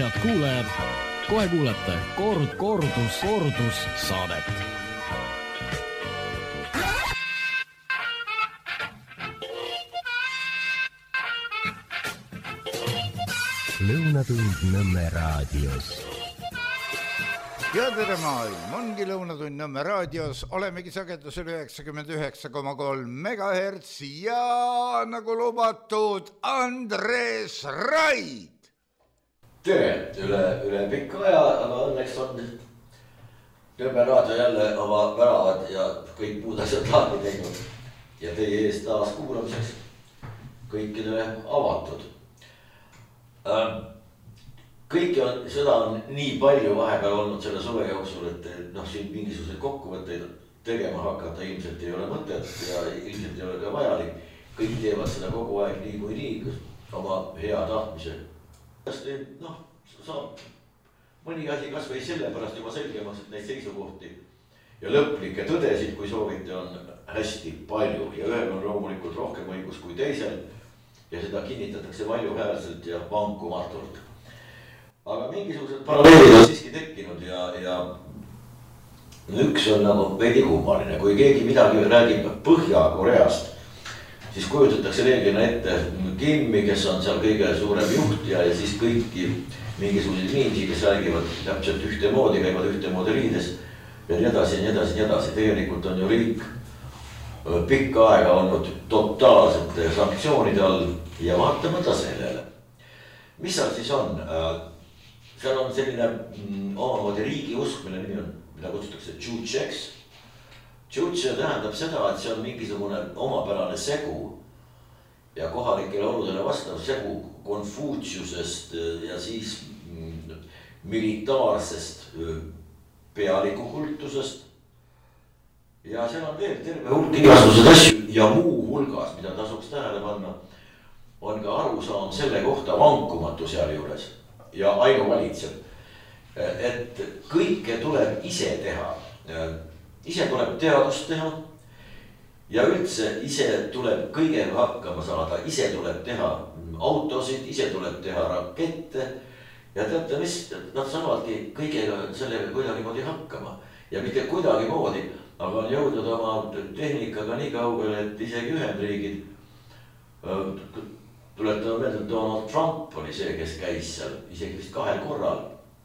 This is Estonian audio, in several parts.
Head kuulajad, kohe kuulete kordus saadet. Lõunatund Nõmme raadios. Ja tere maailm, ongi Lõunatund Nõmme raadios, olemegi sagedusel 99,3 MHz ja nagu lubatud, Andres Raid. Tere, üle pikka aja, aga õnneks on Nõmme raadio jälle oma väravad ja kõik muud asjad lahti teinud ja teie ees taas kuulamiseks kõikidele avatud. Kõike seda on nii palju vahepeal olnud selle suve jooksul, et siin mingisuguseid kokkuvõtteid tegema hakata ilmselt ei ole mõtet ja ilmselt ei ole ka vajalik. Kõik teevad seda kogu aeg nii kui nii oma hea tahtmise. Saab mõni asi kas või sellepärast juba selgemaks, et neid seisukohti ja lõplikke tõdesid, kui soovite, on hästi palju ja ühel on loomulikult rohkem õigus kui teisel. Ja seda kinnitatakse valjuhäälselt ja vankumatult. Aga mingisugused paralleelid on siiski tekkinud ja üks on nagu veidi kummaline. Kui keegi midagi räägib Põhja-Koreast, siis kujutatakse reeglina ette Kimmi, kes on seal kõige suurem juht ja siis kõiki mingisuguseid inimesi, kes räägivad täpselt ühtemoodi, käivad ühtemoodi riides ja nii edasi ja nii edasi ja nii edasi. Tegelikult on ju riik pikka aega olnud totaalsete sanktsioonide all ja vaatamata sellele. Mis seal siis on? Seal on selline omamoodi riigi usk, mille nimi on, mida kutsutakse Jucheks. Juche tähendab seda, et see on mingisugune omapärane segu ja kohalikele oludele vastav segu Konfutsiusest ja siis militaarsest pealikukultusest. Ja seal on veel terve hulk igasugused asju ja muu hulgas, mida tasuks tähele panna, on ka arusaam selle kohta vankumatu seal juures ja ainuvalitsev, et kõike tuleb ise teha. Ise tuleb teadust teha ja üldse ise tuleb kõigega hakkama saada, ise tuleb teha autosid, ise tuleb teha rakette ja teate mis, nad saavadki kõigega sellega kuidagi moodi hakkama ja mitte kuidagi moodi. Aga on jõudnud oma tehnikaga nii kaugele, et isegi Ühendriigid, tuletame meelde, Donald Trump oli see, kes käis seal isegi vist 2 korral.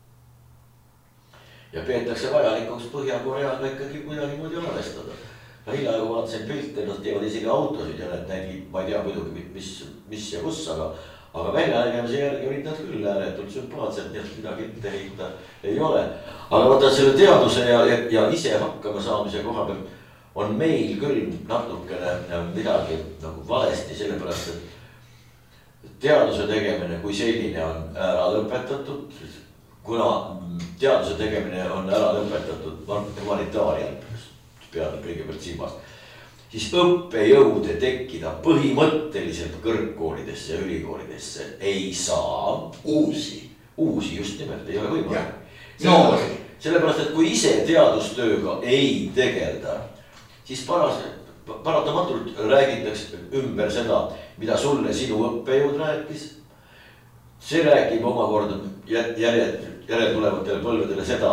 Ja peetakse vajalikuks Põhja-Koreaga ikkagi kuidagi moodi arvestada. Hiljaegu vaatasin pilte, nad teevad isegi autosid ja need nägi, ma ei tea muidugi, mis ja kus, aga väljanägemise järgi olid nad küll ääretult sümpaatsed, nii et midagi ette heita ei ole. Aga vaata selle teaduse ja ise hakkama saamise koha peal on meil küll natukene midagi nagu valesti, sellepärast, et teaduse tegemine kui selline on ära lõpetatud, kuna teaduse tegemine on ära lõpetatud humanitaarial, peale kõigepealt silmas, siis õppejõude tekkida põhimõtteliselt kõrgkoolidesse ja ülikoolidesse ei saa. Uusi just nimelt ei ole võimalik. Sellepärast, et kui ise teadustööga ei tegelda, siis paratamatult räägitakse ümber seda, mida sulle sinu õppejõud rääkis. See räägib omakorda järeltulevatele põlvedele seda,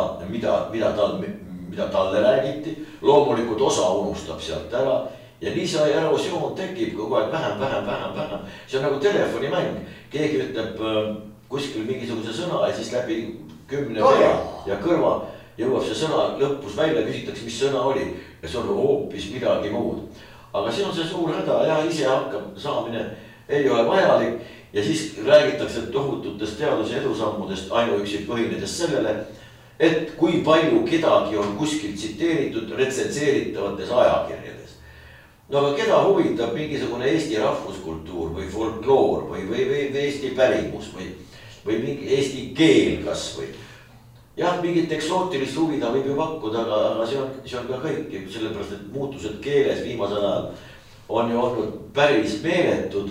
mida talle räägiti. Loomulikult osa unustab sealt ära ja nii see erosioon tekib kogu aeg vähem. See on nagu telefonimäng. Keegi ütleb kuskil mingisuguse sõna ja siis läbi 10 pea ja kõrva jõuab see sõna lõpus välja, küsitakse, mis sõna oli ja see on hoopis midagi muud. Aga see on see suur häda ja ise hakkab saamine ei ole vajalik ja siis räägitakse tohututest teaduse edusammudest ainuüksi põhinedes sellele, et kui palju kedagi on kuskil tsiteeritud retsenseeritavates ajakirjades. No aga keda huvitab mingisugune Eesti rahvuskultuur või folkloor või Eesti pärimus või mingi eesti keel kas või. Jah, mingit eksootilist huvida võib ju pakkuda, aga see on ka kõik, sellepärast, et muutused keeles viimasel ajal on ju olnud päris meeletud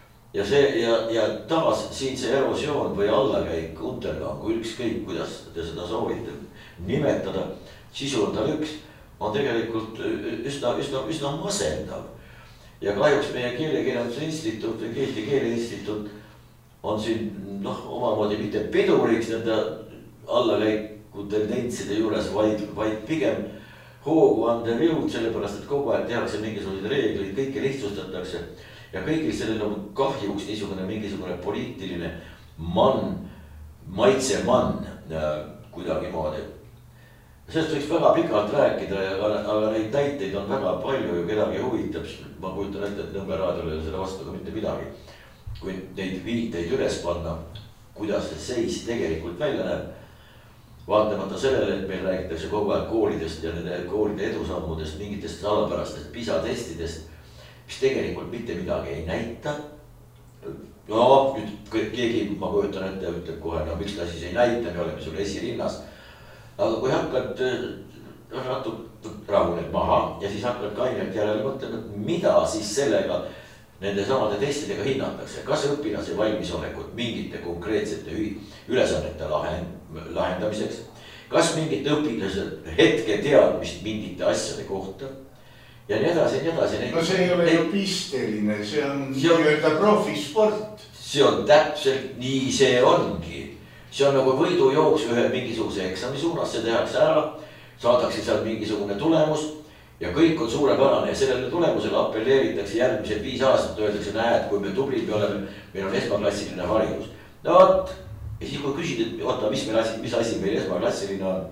ja taas siin see erosioon või allakäik untergangu, ükskõik kuidas te seda soovite nimetada, sisu on tal üks, on tegelikult üsna masendav. Ja kahjuks meie keelekirjanduse instituut või Eesti Keele Instituut on siin omamoodi mitte piduriks nende allakäiku tendentside juures, vaid pigem hoogu andev jõud, sellepärast, et kogu aeg tehakse mingisuguseid reegleid, kõike lihtsustatakse ja kõigil sellel on kahjuks niisugune mingisugune poliitiline maitsemann kuidagimoodi. Sellest võiks väga pikalt rääkida, aga neid näiteid on väga palju ja kedagi huvitab. Ma kujutan ette, et Nõmme raadiol ei ole selle vastu ka mitte midagi. Kui neid viiteid üles panna, kuidas see seis tegelikult välja näeb. Vaatamata sellele, et meil räägitakse kogu aeg koolidest ja nende koolide edusammudest, mingitest salapärastest PISA testidest, mis tegelikult mitte midagi ei näita. No nüüd keegi, ma kujutan ette, ütleb kohe, no miks ta siis ei näita, me oleme sul esirinnas. Aga kui hakkad natuke rahuned maha ja siis hakkad kainelt järele mõtlema, et mida siis sellega nende samade testidega hinnatakse. Kas õpilase valmisolekut mingite konkreetsete ülesannete lahendamiseks, kas mingite õpilased hetke teadmist mingite asjade kohta ja nii edasi, nii edasi. No see ei ole ju pisteline, see on nii-öelda profisport. See on täpselt nii, see ongi. See on nagu võidujooks ühe mingisuguse eksami suunas, see tehakse ära, saadakse seal mingisugune tulemus ja kõik on suurepärane ja sellele tulemusele appelleeritakse järgmised 5 aastat, öeldakse, näed, kui me tublid me oleme, meil on esmaklassiline haridus. No vot, ja siis kui küsid, et oota, mis asi meil esmaklassiline on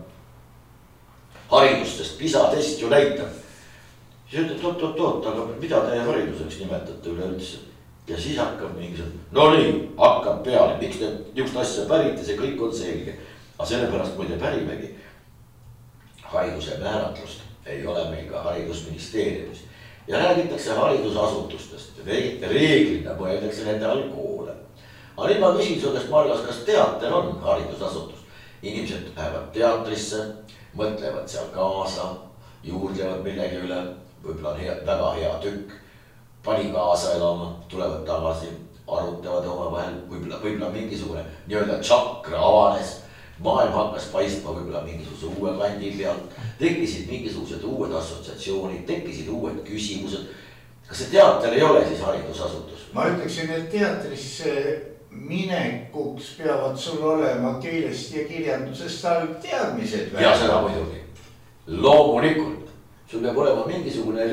haridus, sest PISA test ju näitab. Siis ütled, oot, aga mida te hariduseks nimetate üleüldse? Ja siis hakkab mingisugune, no nii, hakkab peale, miks te niisugust asja pärite, see kõik on selge. Aga sellepärast muide pärimegi hariduse määratlust ei ole meil ka haridusministeeriumis. Ja räägitakse haridusasutustest, reeglina mõeldakse nende all koole. Aga nüüd ma küsin sellest, Margas, kas teater on haridusasutus? Inimesed lähevad teatrisse, mõtlevad seal kaasa, juurdlevad millegi üle, võib-olla on väga hea tükk. Pani kaasa elama, tulevad tagasi, arutavad oma vahel, võib-olla mingisugune nii-öelda tšakra avanes, maailm hakkas paistma võib-olla mingisuguse uue kandi pealt, tekkisid mingisugused uued assotsiatsioonid, tekkisid uued küsimused. Kas see teater ei ole siis haridusasutus? Ma ütleksin, et teatrisse minekuks peavad sul olema keelest ja kirjandusest saanud teadmised. Ja seda muidugi. Loomulikult. Sul peab olema mingisugune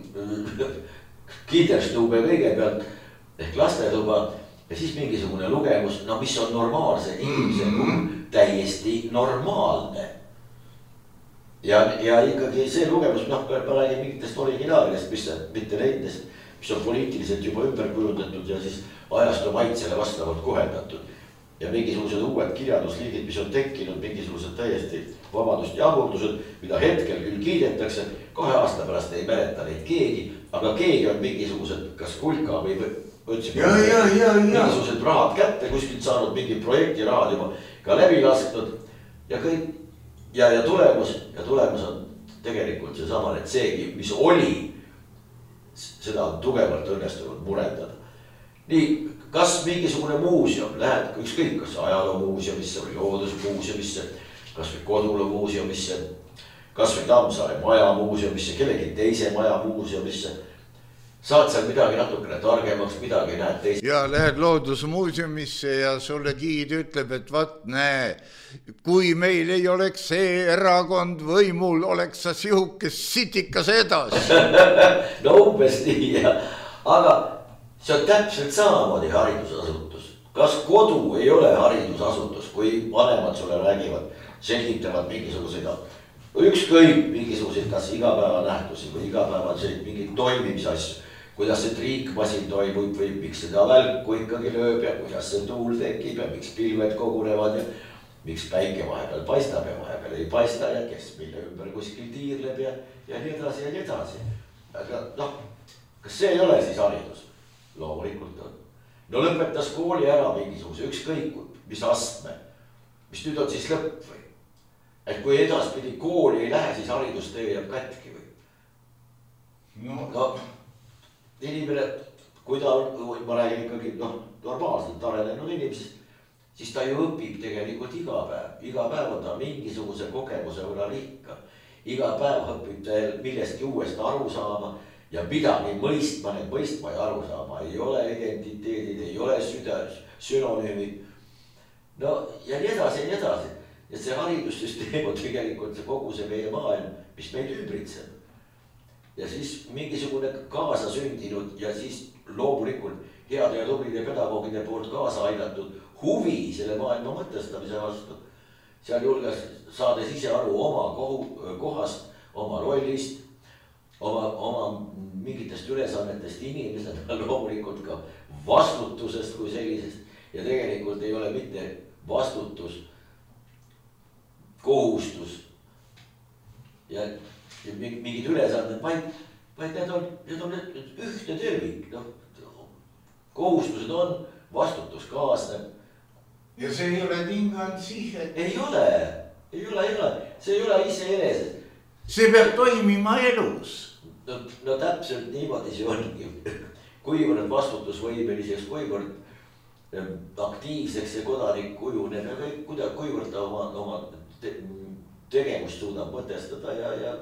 kiiderstube kõigepealt ehk lastetuba ja siis mingisugune lugemus, no mis on normaalse inimese täiesti normaalne. Ja ikkagi see lugemus, ma räägin mingitest originaalidest, mitte neidest, mis on poliitiliselt juba ümber kujundatud ja siis ajastu maitsele vastavalt kohendatud. Ja mingisugused uued kirjandusliigid, mis on tekkinud, mingisugused täiesti vabadust ja aburdused, mida hetkel küll kiidetakse, 2 aasta pärast ei mäleta neid keegi, aga keegi on mingisugused, kas kulka või mingisugused rahad kätte kuskilt saanud, mingi projekti rahad juba ka läbi lasknud ja kõik. Ja tulemus on tegelikult seesama, et seegi, mis oli, seda on tugevalt õnnestunud murendada. Nii, kas mingisugune muuseum, lähed ükskõik, kas ajaloomuuseumisse või loodusmuuseumisse, kas või Kodulumuuseumisse, kas või Tammsaare maja muuseumisse, kellegi teise maja muuseumisse. Saad seal midagi natukene targemaks, midagi näed teist. Ja lähed loodusmuuseumisse ja sulle giid ütleb, et vaat näe, kui meil ei oleks see erakond võimul, oleks sa sihukes sitikas edasi. No umbes nii, aga see on täpselt samamoodi haridusasutus. Kas kodu ei ole haridusasutus, kui vanemad sulle räägivad, selgitavad mingisuguseid ükskõik mingisuguseid kas igapäeva nähtusi või igapäevaseid mingid toimimisasju. Kuidas see triikmasin toimub või miks seda välku ikkagi lööb ja kuidas see tuul tekib ja miks pilved kogunevad ja miks päike vahepeal paistab ja vahepeal ei paista ja kes mille ümber kuskil tiirleb ja nii edasi ja nii edasi. Aga noh, kas see ei ole siis haridus? Loomulikult on. No lõpetas kooli ära mingisuguse ükskõik mis astme, mis nüüd on siis lõpp või? Et kui edaspidi kooli ei lähe, siis haridustee jääb kätki või? No inimene, kui ta on, ma räägin ikkagi normaalselt arenenud inimesest, siis ta ju õpib tegelikult iga päev. Iga päev on ta mingisuguse kogemuse võrra rikka. Iga päev õpib ta millestki uuest aru saama ja midagi mõistma ja aru saama, ei ole identiteedid, ei ole sünonüümid. No ja nii edasi. Et see haridussüsteem on tegelikult kogu see meie maailm, mis meid ümbritseb. Ja siis mingisugune kaasasündinud ja siis loomulikult heade ja tublide pedagoogide poolt kaasa aidatud huvi selle maailma mõtestamise vastu. Sealjuures saades ise aru oma kohast, oma rollist, oma mingitest ülesannetest inimesena, loomulikult ka vastutusest kui sellisest. Ja tegelikult ei ole mitte vastutus, kohustus ja mingid ülesanded, vaid need on ühte tervik. Kohustused on, vastutus kaasneb. Ja see ei ole tinganud sihet. Ei ole. See ei ole iseenesest. See peab toimima elus. No täpselt niimoodi see ongi. Kuivõrd vastutusvõimeliseks, kuivõrd aktiivseks see kodanik kujuneb ja kuivõrd ta oma tegevust suudab mõtestada ja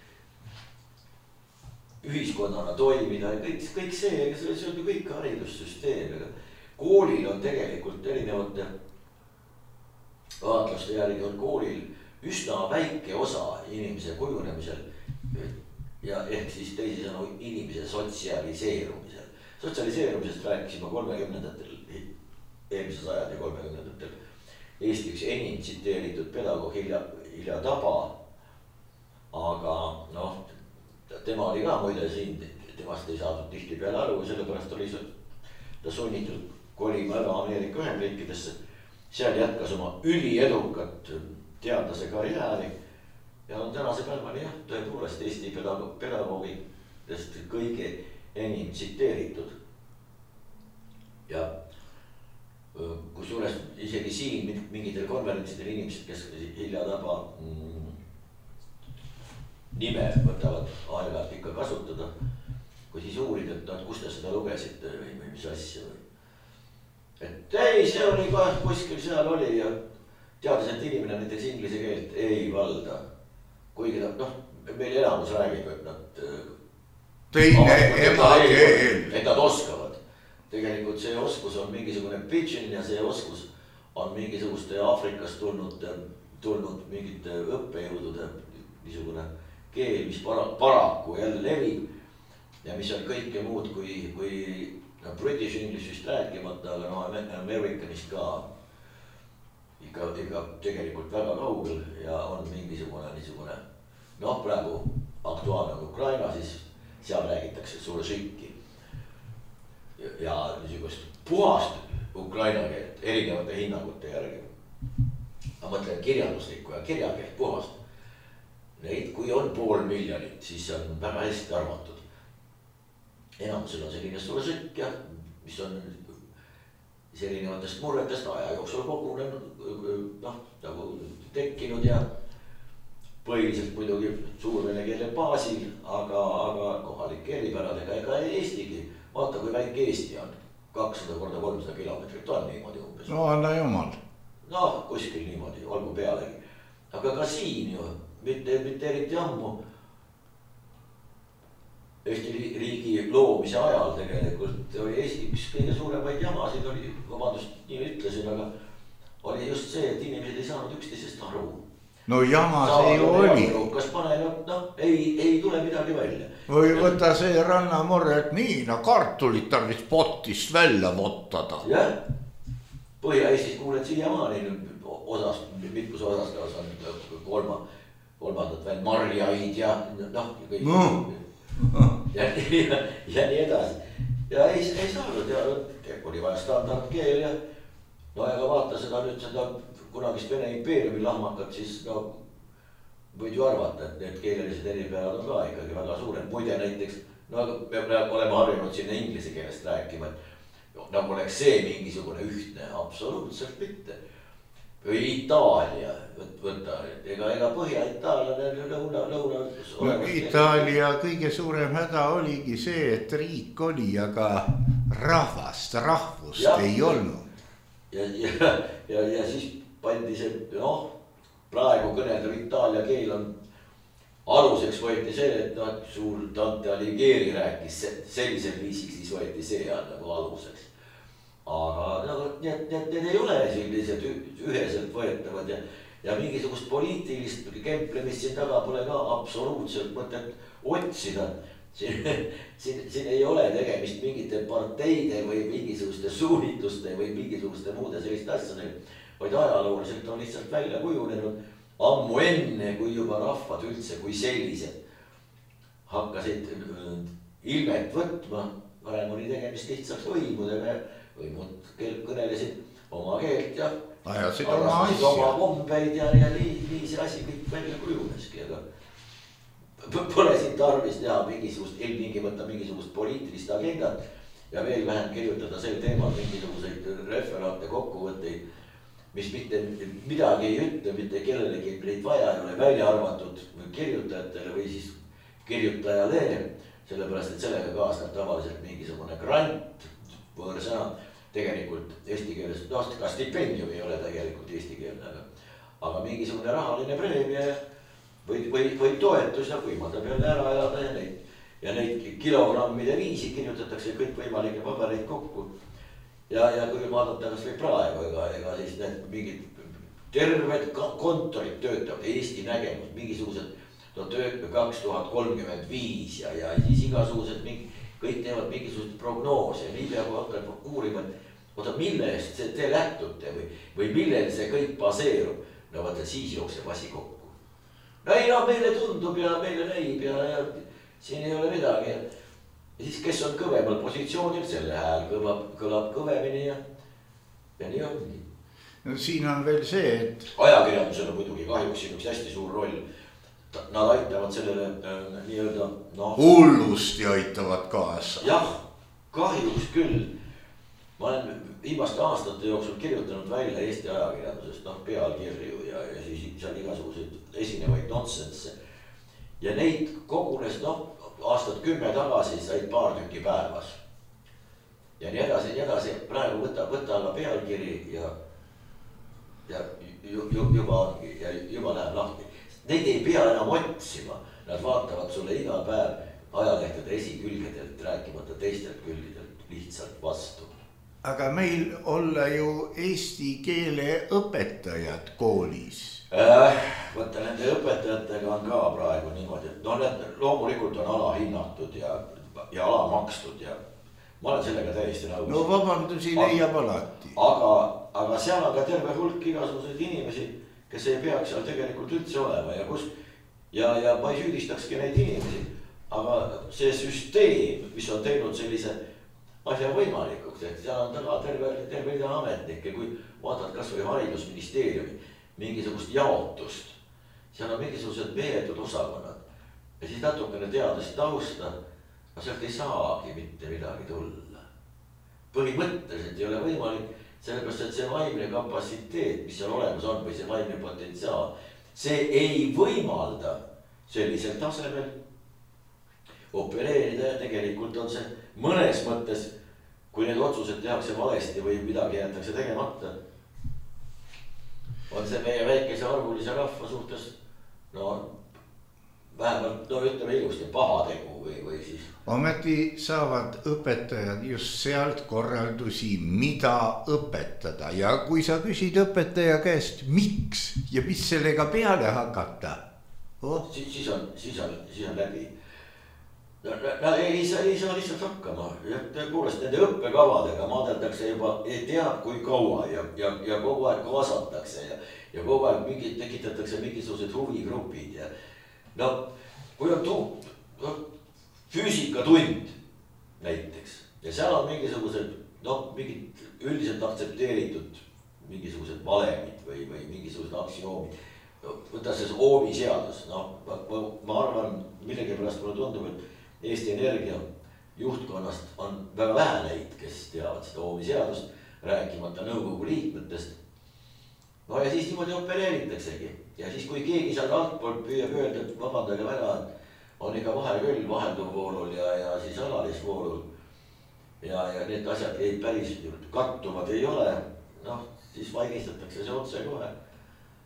ühiskonnana toimida ja kõik see on ju kõik haridussüsteem. Koolil on tegelikult erinevate vaatluste järgi on koolil üsna väike osa inimese kujunemisel ja ehk siis teisisõnu inimese sotsialiseerumisel. Sotsialiseerumisest rääkisime 30-ndatel, eelmise sajandi 30-ndatel. Eesti üks enim tsiteeritud pedagoog Hilja Taba, aga tema oli ka muide siin, temast ei saadud tihti peale aru, sellepärast oli ta sunnitud kolima ära Ameerika Ühendriikidesse. Seal jätkas oma üliedukat teadlase karjääri ja on tänase päevani tõepoolest Eesti pedagoogidest kõige enim tsiteeritud. Ja kusjuures isegi siin mingitel konverentsidel inimesed, kes Hilja Taba nime võtavad aeg-ajalt ikka kasutada, kui siis uurid, et kus te seda lugesite või mis asja. Et ei, see oli ka kuskil seal oli ja teades, et inimene näiteks inglise keelt ei valda. Kuigi meil enamus räägib, et nad teine emakeel. Et nad oskavad. Tegelikult see oskus on mingisugune pidžin ja see oskus on mingisuguste Aafrikast tulnud mingite õppejõudude niisugune keel, mis paraku jälle levib ja mis on kõike muud kui British Englishist rääkimata, aga Americanist ka ikka tegelikult väga kaugel ja on mingisugune niisugune praegu aktuaalne on Ukraina, siis seal räägitakse surožikki ja niisugust puhast Ukraina keelt erinevate hinnangute järgi. Ma mõtlen kirjanduslikku ja kirjakeelt puhast. Neid, kui on 500 000, siis on väga hästi arvatud. Enamusel on selline surožikk, mis on erinevatest murretest aja jooksul kogunenud, nagu tekkinud ja põhiliselt muidugi suurvene keele baasil, aga kohalike eripäradega ega Eestigi. Vaata, kui väike Eesti on, 200 korda 300 kilomeetrit on niimoodi umbes. No anna jumal. Kuskil niimoodi, olgu pealegi. Aga ka siin ju, mitte eriti ammu Eesti riigi loomise ajal tegelikult oli Eesti üks kõige suuremaid jamasid oli, vabandust, nii ütlesin, aga oli just see, et inimesed ei saanud üksteisest aru. No jamas ei oli. Kas paneb, ei tule midagi välja. Või võta see rannamurre, et nii, kartulit tarvis potist välja vottada. Jah, Põhja-Eestis kuuled siiamaani osas, mitkus osas on kolmandat veel marjaid ja kõik. Ja nii edasi. Ja ei saanud ja oli vaja standardkeel ja ega vaata seda nüüd seda kunagist Vene impeeriumi lahmakat, siis võid ju arvata, et need keelelised eripäevad on ka ikkagi väga suured. Muide näiteks, me oleme harjunud sinna inglise keelest rääkima, et nagu oleks see mingisugune ühtne, absoluutselt mitte. Või Itaalia, võtta, ega Põhja-Itaaliane lõuna. Itaalia kõige suurem häda oligi see, et riik oli, aga rahvust ei olnud. Ja siis pandi see, praegu kõneldav itaalia keel aluseks võeti see, et noh, suur Dante Alighieri rääkis sellisel viisil, siis võeti see nagu aluseks. aga nagu need ei ole sellised üheselt võetavad ja mingisugust poliitilist kemplemist siin taga pole ka absoluutselt mõtet otsida. Siin ei ole tegemist mingite parteide või mingisuguste suunitluste või mingisuguste muude selliste asjadega, vaid ajalooliselt on lihtsalt välja kujunenud ammu enne, kui juba rahvad üldse kui sellised hakkasid ilmet võtma. Varem oli tegemist lihtsalt võimudega ja võimud kõnelesid oma keelt ja ajasid oma kombeid ja nii see asi kõik välja kujuneski, aga pole siin tarvis teha mingisugust poliitilist agendat ja veel vähem kirjutada sel teemal mingisuguseid referaate, kokkuvõtteid, mis mitte midagi ei ütle, mitte kellelegi neid vaja ei ole, välja arvatud kirjutajatele või siis kirjutajale, sellepärast et sellega kaasneb tavaliselt mingisugune grant, võõrsõna, tegelikult eesti keeles, ka stipendium ei ole tegelikult eesti keelne, aga mingisugune rahaline preemia või toetus ja võimaldab jälle ära elada ja neid kilogrammide viisi kirjutatakse kõikvõimalikke pabereid kokku. Ja kui vaadata kas või praegu, ega siis need mingid terved kontorid töötavad, Eesti nägemus, mingisugused 2035 ja siis igasugused kõik teevad mingisuguseid prognoose ja niipea kui hakkavad uurima, oota mille eest te lähtute või millel see kõik baseerub, no vaata siis jookseb asi kokku. No ei, meile tundub ja meile näib ja siin ei ole midagi. Ja siis kes on kõvemal positsioonil, selle hääl kõlab kõvemini ja nii ongi. No siin on veel see, et ajakirjandusel on muidugi kahjuks siin üks hästi suur roll. Nad aitavad sellele nii-öelda hullusti aitavad kaasa. Jah, kahjuks küll. Ma olen viimaste aastate jooksul kirjutanud välja Eesti ajakirjandusest pealkirju ja siis seal igasuguseid esinevaid nonsense. Ja neid kogunes aastat 10 tagasi said paar tükki päevas. Ja nii edasi, praegu võtta aga pealkiri ja juba läheb lahti. Neid ei pea enam otsima, nad vaatavad sulle iga päev ajalehtede esikülgedelt, rääkimata teistelt külgedelt lihtsalt vastu. Aga meil olla ju eesti keele õpetajad koolis. Võtta nende õpetajatega on ka praegu niimoodi, et need loomulikult on alahinnatud ja alamakstud ja ma olen sellega täiesti nõus. No vabandusi leiab alati. Aga seal on ka terve hulk igasuguseid inimesi, kes ei peaks seal tegelikult üldse olema ja ma ei süüdistakski neid inimesi, aga see süsteem, mis on teinud sellise asja võimalikuks, et seal on taga terve ida ametnikke, kui vaatad kas või haridusministeeriumi mingisugust jaotust, seal on mingisugused meeletud osakonnad ja siis natukene teadest tausta, aga sealt ei saagi mitte midagi tulla. Põhimõtteliselt ei ole võimalik, sellepärast et see vaimne kapatsiteet, mis seal olemas on või see vaimne potentsiaal, see ei võimalda sellisel tasemel opereerida ja tegelikult on see mõnes mõttes, kui need otsused tehakse valesti või midagi jäetakse tegemata, on see meie väikese arvulise rahva suhtes, vähemalt, ütleme ilusti, pahategu või siis. Ometi saavad õpetajad just sealt korraldusi, mida õpetada ja kui sa küsid õpetaja käest, miks ja mis sellega peale hakata, siis on läbi. Nad ei saa lihtsalt hakkama, tõepoolest nende õppekavadega maadeldakse juba ei teab kui kaua ja kogu aeg kaasatakse ja kogu aeg tekitatakse mingisugused huvigrupid ja kui on füüsikatund näiteks ja seal on mingisugused, mingid üldiselt aktsepteeritud mingisugused valemid või mingisugused aktsioomid. Võta see Ohmi seadus, ma arvan, millegipärast mulle tundub, et Eesti Energia juhtkonnast on väga vähe neid, kes teavad seda Ohmi seadust, rääkimata nõukogu liikmetest. Ja siis niimoodi opereeritaksegi ja siis kui keegi seal altpoolt püüab öelda, et vabandage väga, on ikka vahe küll vahelduvvoolul ja siis alalisvoolul ja need asjad ei päris kattuvad ei ole, siis vaigistatakse see otse kohe.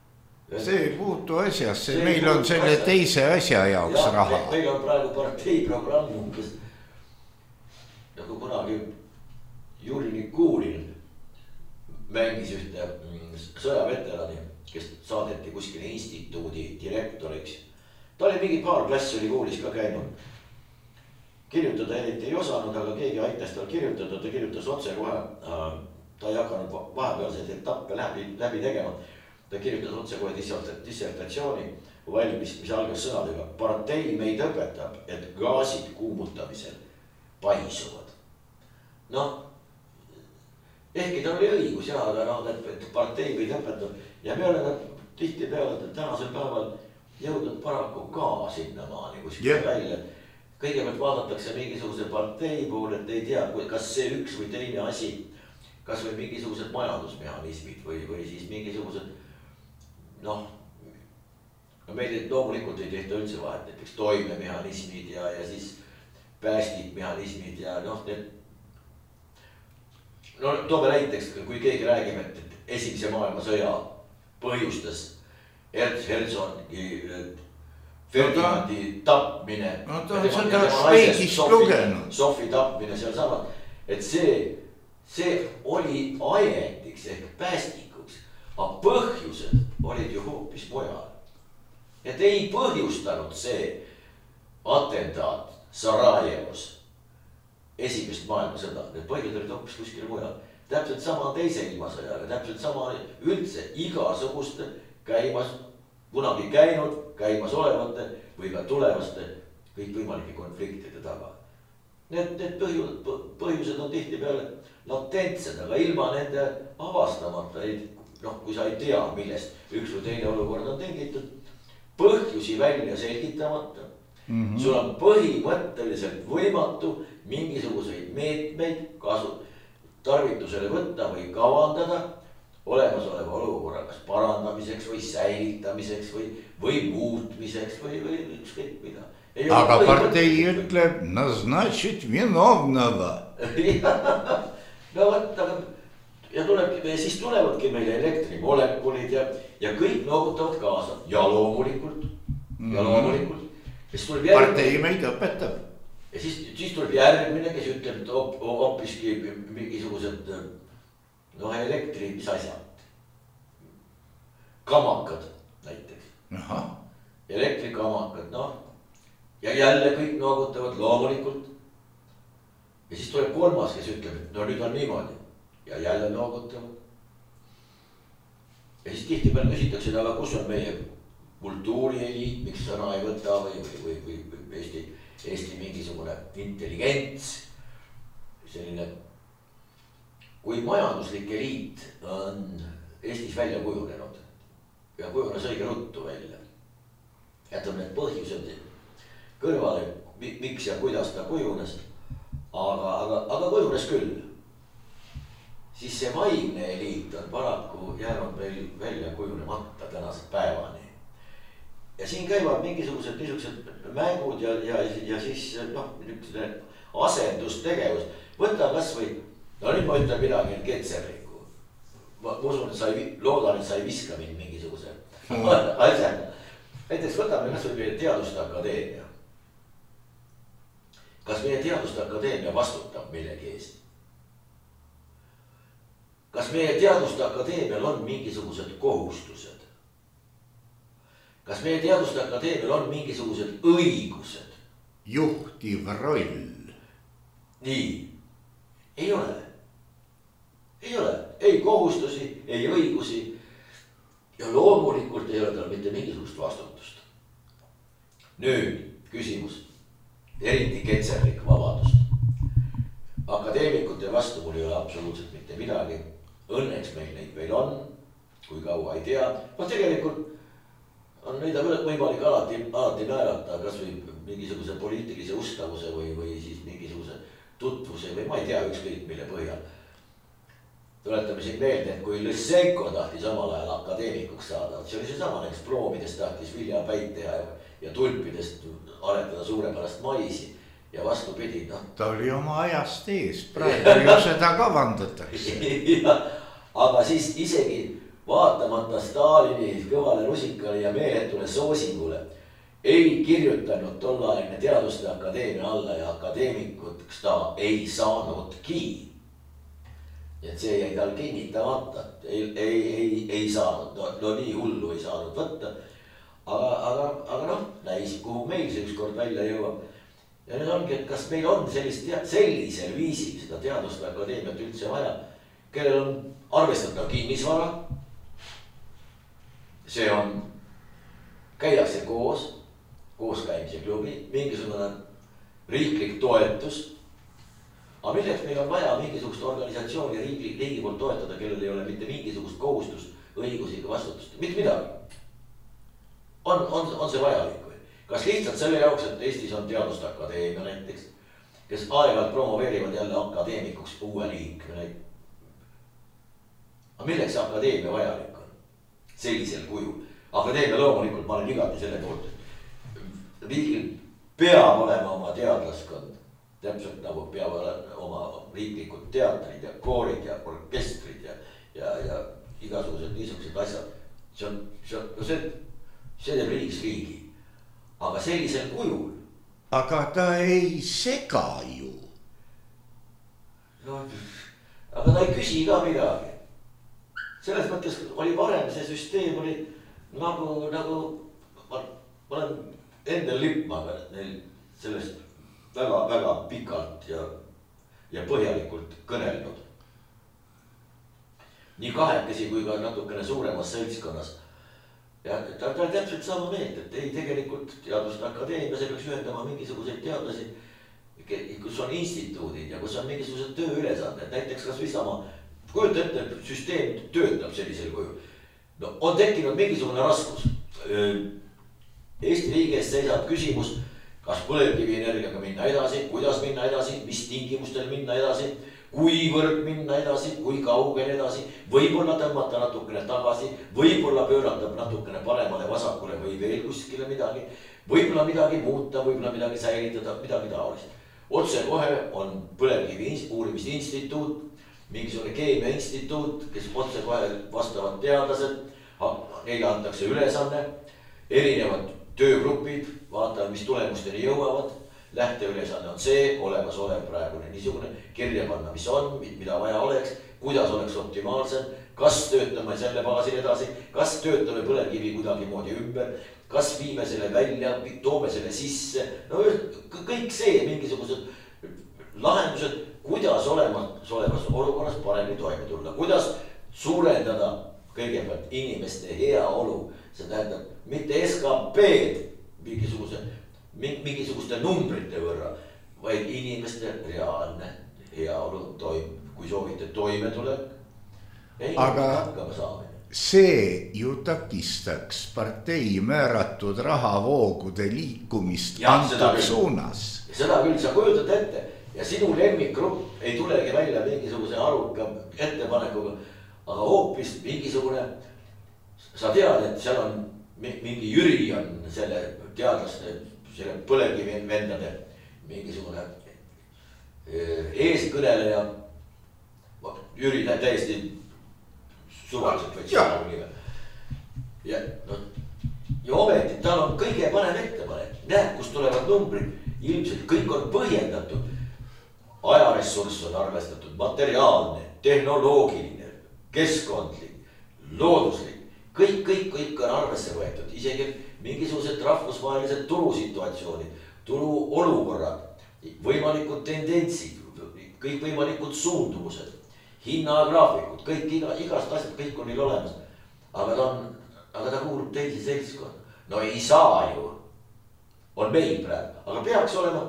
see ei puutu asjasse, meil on selle teise asja jaoks raha. Meil on praegu parteiprogramm umbes nagu kunagi Juri Nikulin mängis ühte sõjaveterani, kes saadeti kuskile instituudi direktoriks. Ta oli mingi paar klassi oli koolis ka käinud. Kirjutada eriti ei osanud, aga keegi aitas tal kirjutada, ta kirjutas otse kohe. Ta ei hakanud vahepealseid etappe läbi tegema. Ta kirjutas otse kohe dissertatsiooni valmis, mis algas sõnadega. Partei meid õpetab, et gaasid kuumutamisel paisuvad. Noh, ehkki ta oli õigus ja, aga et partei meid õpetab. Ja me oleme tihti peale tänasel päeval jõudnud paraku ka sinnamaani kuskil välja. Kõigepealt vaadatakse mingisuguse partei poole, et ei tea, kas see üks või teine asi, kas või mingisugused majandusmehhanismid või siis mingisugused, noh, meil loomulikult ei tehta üldse vahet, näiteks toimemehhanismid ja siis päästikmehhanismid ja noh, need. No toome näiteks, kui keegi räägib, et esimese maailmasõja põhjustas Herzongi Ferdinandi tapmine. No ta on seda Šveigist lugenud. Sofi tapmine seal sama, et see oli ajendiks ehk päästikuks, aga põhjused olid ju hoopis mujal. Et ei põhjustanud see atentaat Sarajevos esimest maailmasõda, need põhjused olid hoopis kuskil mujal. Täpselt sama teise ilmasõjaga, täpselt sama üldse igasuguste kunagi käinud, käimas olevate või ka tulevaste kõikvõimalike konfliktide taga. Need põhjused on tihtipeale latentsed, aga ilma nende avastamata, noh, kui sa ei tea, millest üks või teine olukord on tingitud, põhjusi välja selgitamata, sul on põhimõtteliselt võimatu mingisuguseid meetmeid tarvitusele võtta või kavandada olemasoleva olukorra kas parandamiseks või säilitamiseks või muutmiseks või ükskõik mida. Aga partei ütleb, назначить виновного. No võt, aga ja siis tulevadki meile elektrimolekulid ja kõik noogutavad kaasa ja loomulikult. Partei meid õpetab. Ja siis tuleb järgmine, kes ütleb, et hoopiski mingisugused elektri, mis asjad? Kamakad näiteks. Elektrikamakad, noh. Ja jälle kõik noogutavad loomulikult. Ja siis tuleb kolmas, kes ütleb, et no nüüd on niimoodi. Ja jälle noogutavad. Ja siis tihtipeale küsitakse, aga kus on meie kultuurieliit, miks sõna ei võta või Eesti mingisugune intelligents, selline, kui majanduslik eliit on Eestis välja kujunenud ja kujunes õige ruttu välja. Jätame need põhjused kõrvale, miks ja kuidas ta kujunes, aga kujunes küll. Siis see vaimne eliit on paraku jäänud meil välja kujunemata tänase päevani. Ja siin käivad mingisugused niisugused mängud ja siis niisugune asendustegevus. Võta kas või, no nüüd ma ütlen midagi Ketserliku. Ma usun, et loodan, et sa ei viska mind mingisuguse asja. Näiteks võtame kas või meie Teaduste Akadeemia. Kas meie Teaduste Akadeemia vastutab millegi eest? Kas meie Teaduste Akadeemial on mingisugused kohustused? Kas meie Teaduste Akadeemial on mingisugused õigused? Juhtiv roll. Nii. Ei ole. Ei ole. Ei kohustusi, ei õigusi. Ja loomulikult ei ole tal mitte mingisugust vastutust. Nüüd küsimus. Eriti Ketserlik vabadust. Akadeemikute vastu mul ei ole absoluutselt mitte midagi. Õnneks meil neid veel on. Kui kaua ei tea. No tegelikult on neid võimalik alati määrata kas või mingisuguse poliitilise ustavuse või siis mingisuguse tutvuse või ma ei tea ükskõik mille põhjal. Tuletame siin meelde, et kui Lysenko tahtis omal ajal akadeemikuks saada, see oli see sama, näiteks ploomidest tahtis viljapäid teha ja tulpidest aretada suurepärast maisi ja vastupidi. Ta oli oma ajast ees, praegu ju seda kavandatakse. Aga siis isegi vaatamata Stalini kõvale rusikale ja meeletule soosingule ei kirjutanud tollaegne Teaduste Akadeemia alla ja akadeemikuks ta ei saanudki. Et see jäi tal kinnitamata, ei saanud, no nii hullu ei saanud võtta. Aga noh, näis, kuhu meil see ükskord välja jõuab. Ja nüüd ongi, et kas meil on sellisel viisil seda Teaduste Akadeemiat üldse vaja, kellel on arvestatav kinnisvara. See on, käiakse kooskäimise klubi, mingisugune riiklik toetus. Aga milleks meil on vaja mingisugust organisatsiooni riigi poolt toetada, kellel ei ole mitte mingisugust kohustust, õigusi ja vastutust, mitte midagi. On see vajalik või? Kas lihtsalt selle jaoks, et Eestis on Teaduste Akadeemia näiteks, kes aeg-ajalt promoveerivad jälle akadeemikuks uue liikme. Aga milleks see akadeemia vajalik on? Sellisel kujul. Akadeemia loomulikult, ma olen igati selle poolt, et riigil peab olema oma teadlaskond. Täpselt nagu peab oma riiklikud teatrid ja koorid ja orkestrid ja igasugused niisugused asjad. See teeb riigis riigi. Aga sellisel kujul. Aga ta ei sega ju. No, aga ta ei küsi ka midagi. Selles mõttes oli varem see süsteem oli nagu ma olen endal Lippmaga neil sellest väga pikalt ja põhjalikult kõnelnud. Nii kahekesi kui ka natukene suuremas seltskonnas. Ja ta on täpselt sama meelt, et ei tegelikult Teaduste Akadeemia, see peaks ühendama mingisuguseid teadlasi, kus on instituudid ja kus on mingisugused tööülesanded. Näiteks kas või sama, kujuta ette, et süsteem töötab sellisel kujul. No, on tekkinud mingisugune raskus. Eesti riigis seisab küsimus, kas põlevkivi energiaga minna edasi, kuidas minna edasi, mis tingimustel minna edasi, kuivõrd minna edasi, kui kaugel edasi, võib-olla tõmmata natukene tagasi, võib-olla pöörata natukene paremale vasakule või veel kuskile midagi, võib-olla midagi muuta, võib-olla midagi säilitada, midagi taolist. Otse kohe on põlevkivi uurimisinstituut, mingisugune keemia instituut, kes otse kohe vastavad teadlased, neile antakse ülesanne, erinevad töögrupid, vaatavad, mis tulemusteni jõuavad. Lähteülesanne on see, olemasolev praegune niisugune kirja panna, mis on, mida vaja oleks, kuidas oleks optimaalsem, kas töötame selle baasil edasi, kas töötame põlevkivi kuidagi moodi ümber, kas viime selle välja, toome selle sisse. No kõik see mingisugused lahendused, kuidas olevas olukorras paremini toime tulla, kuidas suurendada kõigepealt inimeste hea olu. See tähendab mitte SKP-d mingisuguste numbrite võrra, vaid inimeste reaalne heaolu, kui soovite toime tuleb. Aga see ju takistaks partei määratud rahavoogude liikumist antud suunas. Seda küll, sa kujutad ette ja sinu lemmikgrupp ei tulegi välja mingisuguse aruka ettepanekuga, aga hoopis mingisugune, sa tead, et seal on mingi Jüri on selle teadlaste, selle põlevkivi vendade mingisugune eeskõneleja. Jüri täiesti suvaliselt võiks olla nime. Ja ometi tal on kõige panem ettepanek. Näed, kus tulevad numbrid. Ilmselt kõik on põhjendatud. Ajaressurss on arvestatud, materiaalne, tehnoloogiline, keskkondlik, looduslik. Kõik on arvesse võetud, isegi mingisugused rahvusvahelised turusituatsioonid, turuolukorrad, võimalikud tendentsid, kõik võimalikud suundumused, hinnagraafikud, kõik igast asjad, kõik on neil olemas. Aga ta kuulub teise seltskond. No ei saa ju, on meil praegu, aga peaks olema,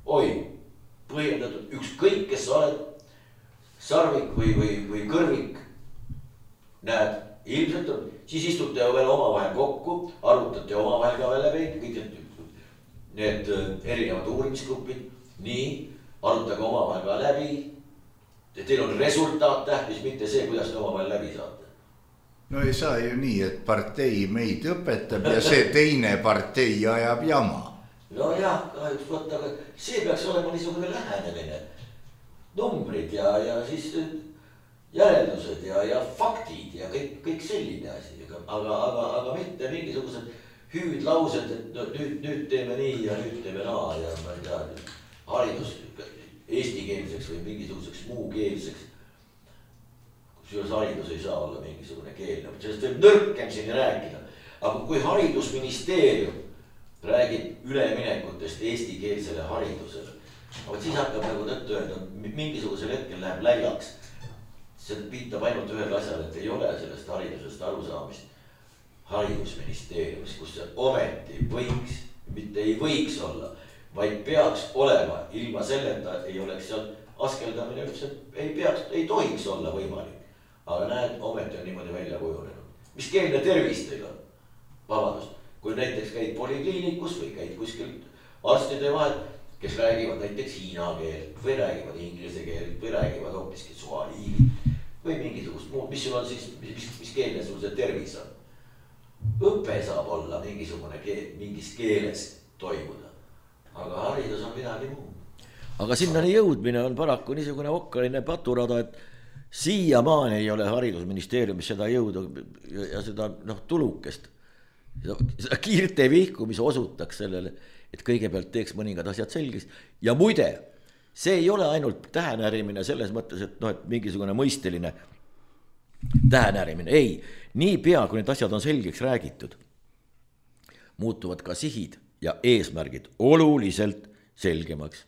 põhjendatud ükskõik, kes sa oled, sarvik või kõrvik, näed, ilmselt on, siis istute ju veel omavahel kokku, arutate omavahel ka veel läbi, kõik need erinevad uurimisgrupid, nii, arutage omavahel ka läbi. Teil on resultaat tähtis, mitte see, kuidas te omavahel läbi saate. No ei saa ju nii, et partei meid õpetab ja see teine partei ajab jama. No jah, kahjuks võtta, aga see peaks olema niisugune lähenemine. Numbrid ja siis järeldused ja faktid ja kõik selline asi, aga mitte mingisugused hüüdlaused, et nüüd teeme nii ja nüüd teeme naa ja ma ei tea, haridus eestikeelseks või mingisuguseks muukeelseks. Kusjuures haridus ei saa olla mingisugune keelne, sellest võib nõrkem siin rääkida, aga kui haridusministeerium räägib üleminekutest eestikeelsele haridusele, aga siis hakkab nagu tõtt öelda, mingisugusel hetkel läheb läljaks. See viitab ainult ühel asjal, et ei ole sellest haridusest arusaamist haridusministeeriumis, kus see ometi võiks, mitte ei võiks olla, vaid peaks olema, ilma selleta ei oleks seal askeldamine üldse, ei tohiks olla võimalik. Aga näed, ometi on niimoodi välja kujunenud. Mis keelne tervis teil on? Vabandust, kui näiteks käid polikliinikus või käid kuskilt arstide vahel, kes räägivad näiteks hiina keelt või räägivad inglise keelt või räägivad hoopiski sualiili või mingisugust muud, mis sul on siis, mis keelne sul see tervis on. Õpe saab olla mingisugune mingis keeles toimuda, aga haridus on midagi muu. Aga sinnani jõudmine on paraku niisugune okkaline paturada, et siiamaani ei ole haridusministeeriumis seda jõudu ja seda tulukest, seda kiirte vihku, mis osutaks sellele, et kõigepealt teeks mõningad asjad selgeks. Ja muide, see ei ole ainult tähenärimine selles mõttes, et mingisugune mõisteline tähenärimine. Ei, nii pea, kui need asjad on selgeks räägitud, muutuvad ka sihid ja eesmärgid oluliselt selgemaks.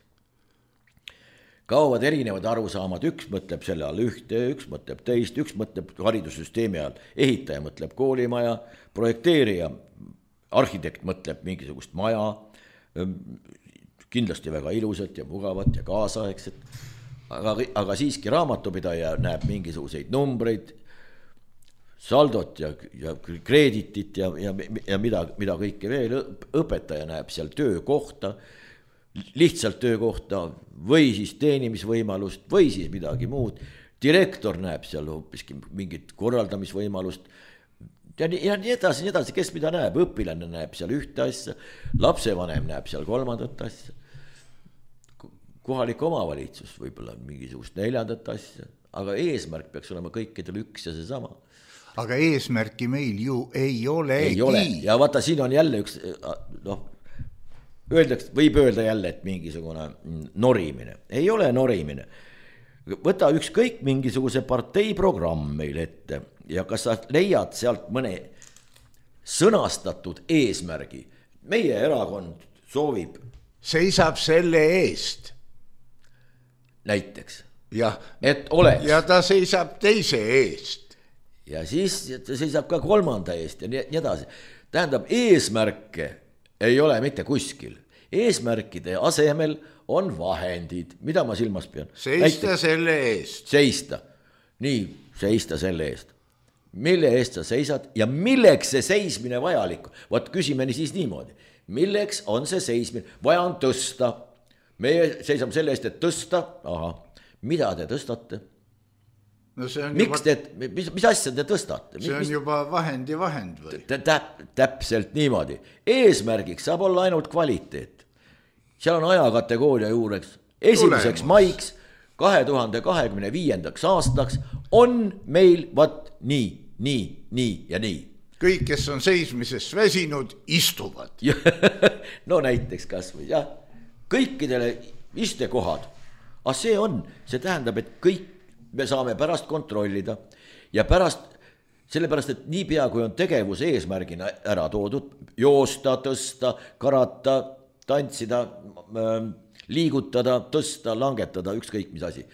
Kaovad erinevad arusaamad, üks mõtleb selle all ühte, üks mõtleb teist, üks mõtleb haridussüsteemi all, ehitaja mõtleb koolimaja, projekteerija, arhitekt mõtleb mingisugust maja, kindlasti väga ilusat ja mugavat ja kaasaegset, aga siiski raamatupidaja näeb mingisuguseid numbreid, saldot ja kreditit ja mida kõike veel, õpetaja näeb seal töökohta, lihtsalt töökohta või siis teenimisvõimalust või siis midagi muud. Direktor näeb seal hoopiski mingit korraldamisvõimalust ja nii edasi, kes mida näeb, õpilane näeb seal ühte asja, lapsevanem näeb seal kolmandat asja, kohalik omavalitsus võib-olla mingisugust neljandat asja, aga eesmärk peaks olema kõikidel üks ja seesama. Aga eesmärki meil ju ei ole. Ja vaata, siin on jälle üks, võib öelda jälle, et mingisugune norimine. Ei ole norimine. Võta ükskõik mingisuguse partei programm meil ette ja kas sa leiad sealt mõne sõnastatud eesmärgi. Meie erakond soovib. Seisab selle eest. Näiteks. Ja, et oleks. Ja ta seisab teise eest. Ja siis ta seisab ka kolmanda eest ja nii edasi. Tähendab, eesmärke ei ole mitte kuskil. Eesmärkide asemel on vahendid, mida ma silmas pean. Seista selle eest. Seista. Nii, seista selle eest. Mille eest sa seisad ja milleks see seismine vajalik? Vaat küsime siis niimoodi. Milleks on see seismine? Vaja on tõsta. Meie seisame selle eest, et tõsta. Aha, mida te tõstate? No miks juba, mis asja te tõstate? See on juba vahend või? Täpselt niimoodi. Eesmärgiks saab olla ainult kvaliteet. Seal on ajakategooria juureks. 1. maiks 2025. aastaks on meil vaat nii ja nii. Kõik, kes on seismises väsinud, istuvad. No näiteks kas või, jah. Kõikidele istekohad. Aga see tähendab, et kõik me saame pärast kontrollida ja sellepärast, et nii pea, kui on tegevus eesmärgina ära toodud, joosta, tõsta, karata, tantsida, liigutada, tõsta, langetada, ükskõik mis asi.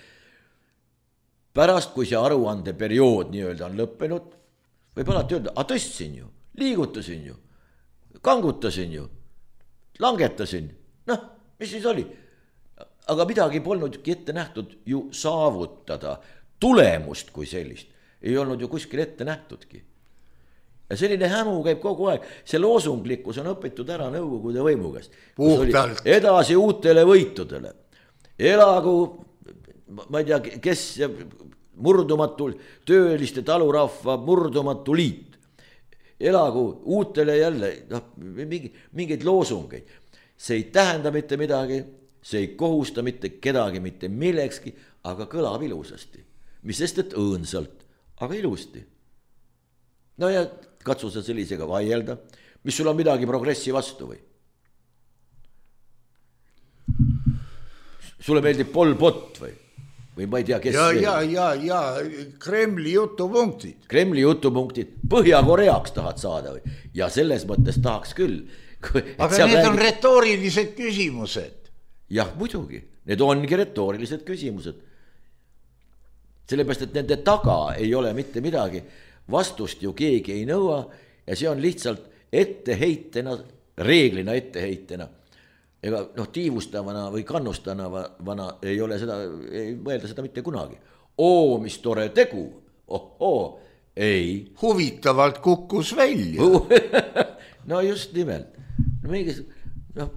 Pärast, kui see aruande periood nii-öelda on lõppenud, võib alati öelda, tõstsin ju, liigutasin ju, kangutasin ju, langetasin, mis siis oli? Aga midagi polnudki ette nähtud ju saavutada, tulemust kui sellist. Ei olnud ju kuskil ette nähtudki. Ja selline hämu käib kogu aeg. See loosunglikkus on õpitud ära nõukogude võimu käest. Edasi uutele võitudele. Elagu, ma ei tea, kes murdumatu, tööliste talurahva murdumatu liit. Elagu uutele jälle, mingeid loosungeid. See ei tähenda mitte midagi. See ei kohusta mitte kedagi, mitte millekski, aga kõlab ilusasti. mis sest, et õõnsalt, aga ilusti. no ja katsu sa sellisega vaielda, mis sul on midagi progressi vastu või? Sulle meeldib Pol Pot või ma ei tea, kes ja Kremli jutupunktid. Kremli jutupunktid, Põhja-Koreaks tahad saada või? Ja selles mõttes tahaks küll. Aga need on retoorilised küsimused. Jah, muidugi, need ongi retoorilised küsimused. Sellepärast, et nende taga ei ole mitte midagi, vastust ju keegi ei nõua ja see on lihtsalt etteheitena, reeglina etteheitena. Ega tiivustavana või kannustanavana ei ole seda, ei mõelda seda mitte kunagi. Mis tore tegu, ei. Huvitavalt kukkus välja. No just nimelt. Ma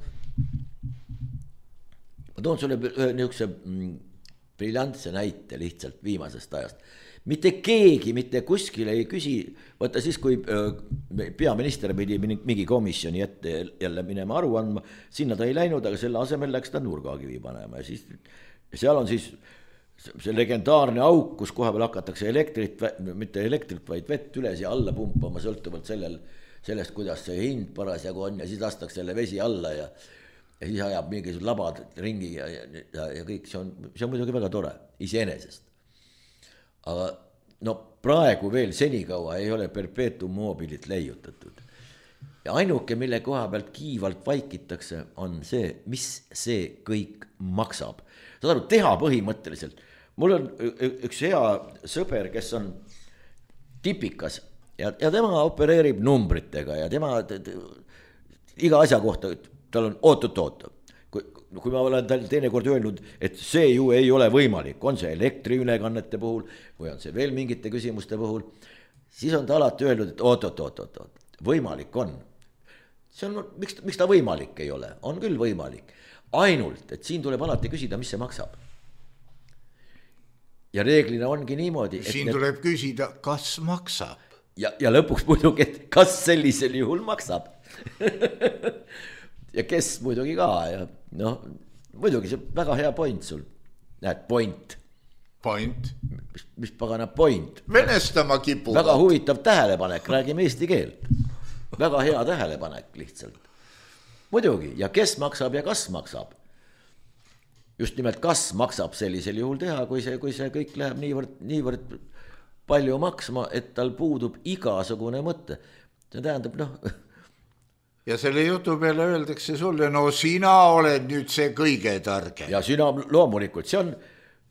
toon sulle niisuguse briljantse näite lihtsalt viimasest ajast. Mitte keegi, mitte kuskile ei küsi, võtta siis, kui peaminister pidi mingi komisjoni ette jälle minema aru andma, sinna ta ei läinud, aga selle asemel läks ta nurgakivi panema ja siis seal on siis see legendaarne auk, kus koha peal hakatakse mitte elektrit, vaid vett üles ja alla pumpama, sõltuvalt sellest, kuidas see hind parasjagu on ja siis lastakse selle vesi alla ja siis ajab mingisugused labad ringi ja kõik, see on muidugi väga tore, iseenesest. Aga praegu veel senikaua ei ole perpetuum mobilit leiutatud. Ja ainuke, mille koha pealt kiivalt vaikitakse, on see, mis see kõik maksab. Saad aru, teha põhimõtteliselt. Mul on üks hea sõber, kes on tipikas ja tema opereerib numbritega ja tema iga asja kohta, tal on oot. Kui ma olen teinekord öelnud, et see ju ei ole võimalik, on see elektriülekannete puhul või on see veel mingite küsimuste puhul, siis on ta alati öelnud, et oot, võimalik on. See on, miks ta võimalik ei ole? On küll võimalik. Ainult, et siin tuleb alati küsida, mis see maksab. Ja reeglina ongi niimoodi. Siin tuleb küsida, kas maksab. Ja lõpuks muidugi, et kas sellisel juhul maksab. Ja kes muidugi ka ja muidugi see väga hea point sul. Näed, point. Mis pagana point? Venestama kipuvad. Väga huvitav tähelepanek, räägime eesti keelt. Väga hea tähelepanek lihtsalt. Muidugi, ja kes maksab ja kas maksab. Just nimelt kas maksab sellisel juhul teha, kui see kõik läheb niivõrd palju maksma, et tal puudub igasugune mõte. See tähendab, ja selle jutu peale öeldakse sulle, sina oled nüüd see kõige targem. Ja sina loomulikult, see on,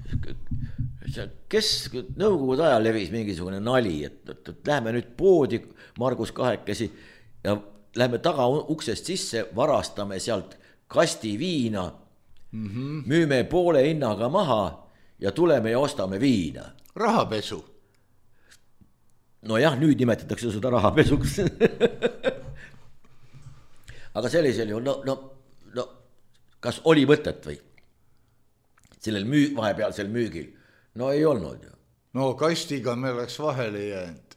kes nõukogude ajal levis mingisugune nali, et lähme nüüd poodi Margus kahekesi ja lähme taga uksest sisse, varastame sealt kasti viina, müüme poole hinnaga maha ja tuleme ja ostame viina. Rahapesu. Jah, nüüd nimetatakse seda rahapesuks. Aga sellisel juhul, kas oli mõtet või? Sellel vahepealsel müügil? Ei olnud ju. Kastiga me oleks vahele jäänud.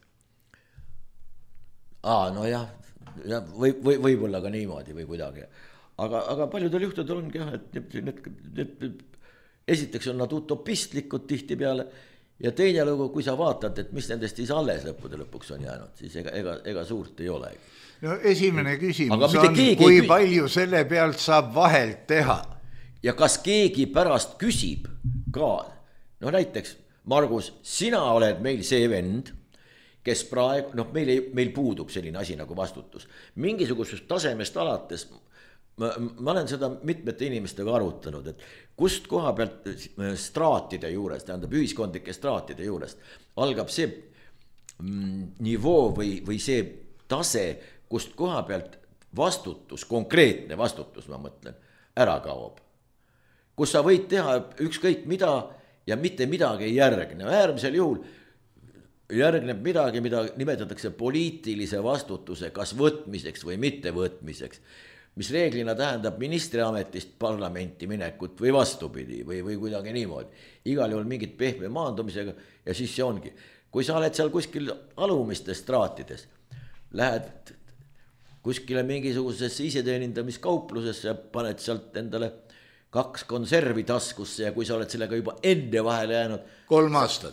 Võib-olla ka niimoodi või kuidagi. Aga paljudel juhtudel ongi jah, et esiteks on nad utopistlikud tihti peale ja teine lugu, kui sa vaatad, et mis nendest siis alles lõpuks on jäänud, siis ega suurt ei ole. Esimene küsimus on, kui palju selle pealt saab vahelt teha? Ja kas keegi pärast küsib ka, näiteks, Margus, sina oled meil see vend, kes praegu, meil puudub selline asi nagu vastutus. Mingisugusest tasemest alates, ma olen seda mitmete inimestega arutanud, et kust koha pealt straatide juures, tähendab ühiskondlike straatide juurest, algab see nivoo või see tase, kust koha pealt vastutus, konkreetne vastutus, ma mõtlen, ära kaob. Kus sa võid teha ükskõik mida ja mitte midagi ei järgne. Äärmisel juhul järgneb midagi, mida nimetatakse poliitilise vastutuse kas võtmiseks või mitte võtmiseks, mis reeglina tähendab ministriametist parlamenti minekut või vastupidi või kuidagi niimoodi. Igal juhul mingit pehme maandumisega ja siis see ongi. Kui sa oled seal kuskil alumistes straatides, lähed kuskile mingisugusesse iseteenindamiskauplusesse ja paned sealt endale 2 konservi taskusse ja kui sa oled sellega juba enne vahele jäänud 3 aastat.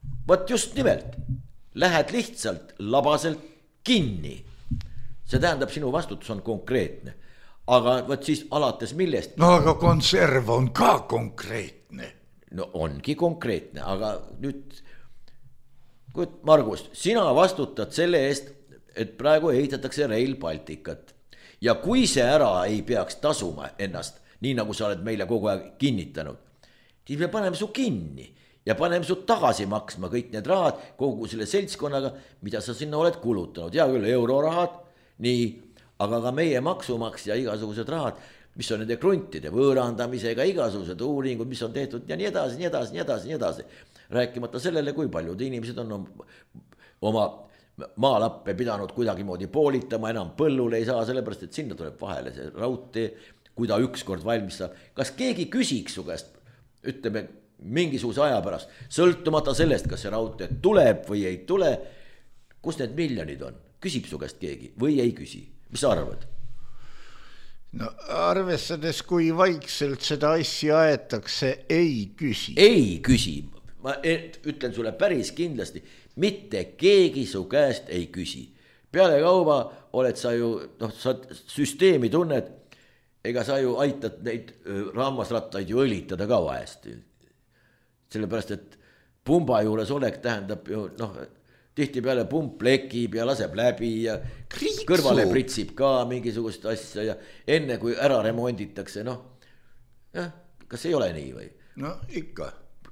vot just nimelt, lähed lihtsalt labaselt kinni. See tähendab, sinu vastutus on konkreetne. Aga vot siis alates millest? No aga konserv on ka konkreetne. No ongi konkreetne, aga nüüd, Margus, sina vastutad selle eest, et praegu ehitatakse Rail Balticut. Ja kui see ära ei peaks tasuma ennast, nii nagu sa oled meile kogu aeg kinnitanud, siis me paneme su kinni ja paneme su tagasi maksma kõik need rahad kogu selle seltskonnaga, mida sa sinna oled kulutanud. Ja küll eurorahad, nii, aga ka meie maksumaksja igasugused rahad, mis on nende kruntide võõrandamisega, igasugused uuringud, mis on tehtud ja nii edasi, nii edasi, nii edasi, nii edasi. Rääkimata sellele, kui paljud inimesed on oma maalappe pidanud kuidagimoodi poolitama, enam põllule ei saa, sellepärast, et sinna tuleb vahele see raudtee, kui ta ükskord valmis saab. Kas keegi küsiks su käest, ütleme, mingisuguse aja pärast, sõltumata sellest, kas see raudtee tuleb või ei tule, kus need miljonid on? Küsib su käest keegi või ei küsi? Mis sa arvad? No arvestades, kui vaikselt seda asja aetakse, ei küsi. Ei küsi. Ma ütlen sulle päris kindlasti, mitte keegi su käest ei küsi. Peale kauba oled sa ju, sa süsteemi tunned, ega sa ju aitad neid rammasrattaid ju õlitada ka vahest. Sellepärast, et pumba juures olek tähendab ju, tihti peale pump lekib ja laseb läbi ja kõrvale pritsib ka mingisugust asja ja enne kui ära remonditakse, kas ei ole nii või? No ikka.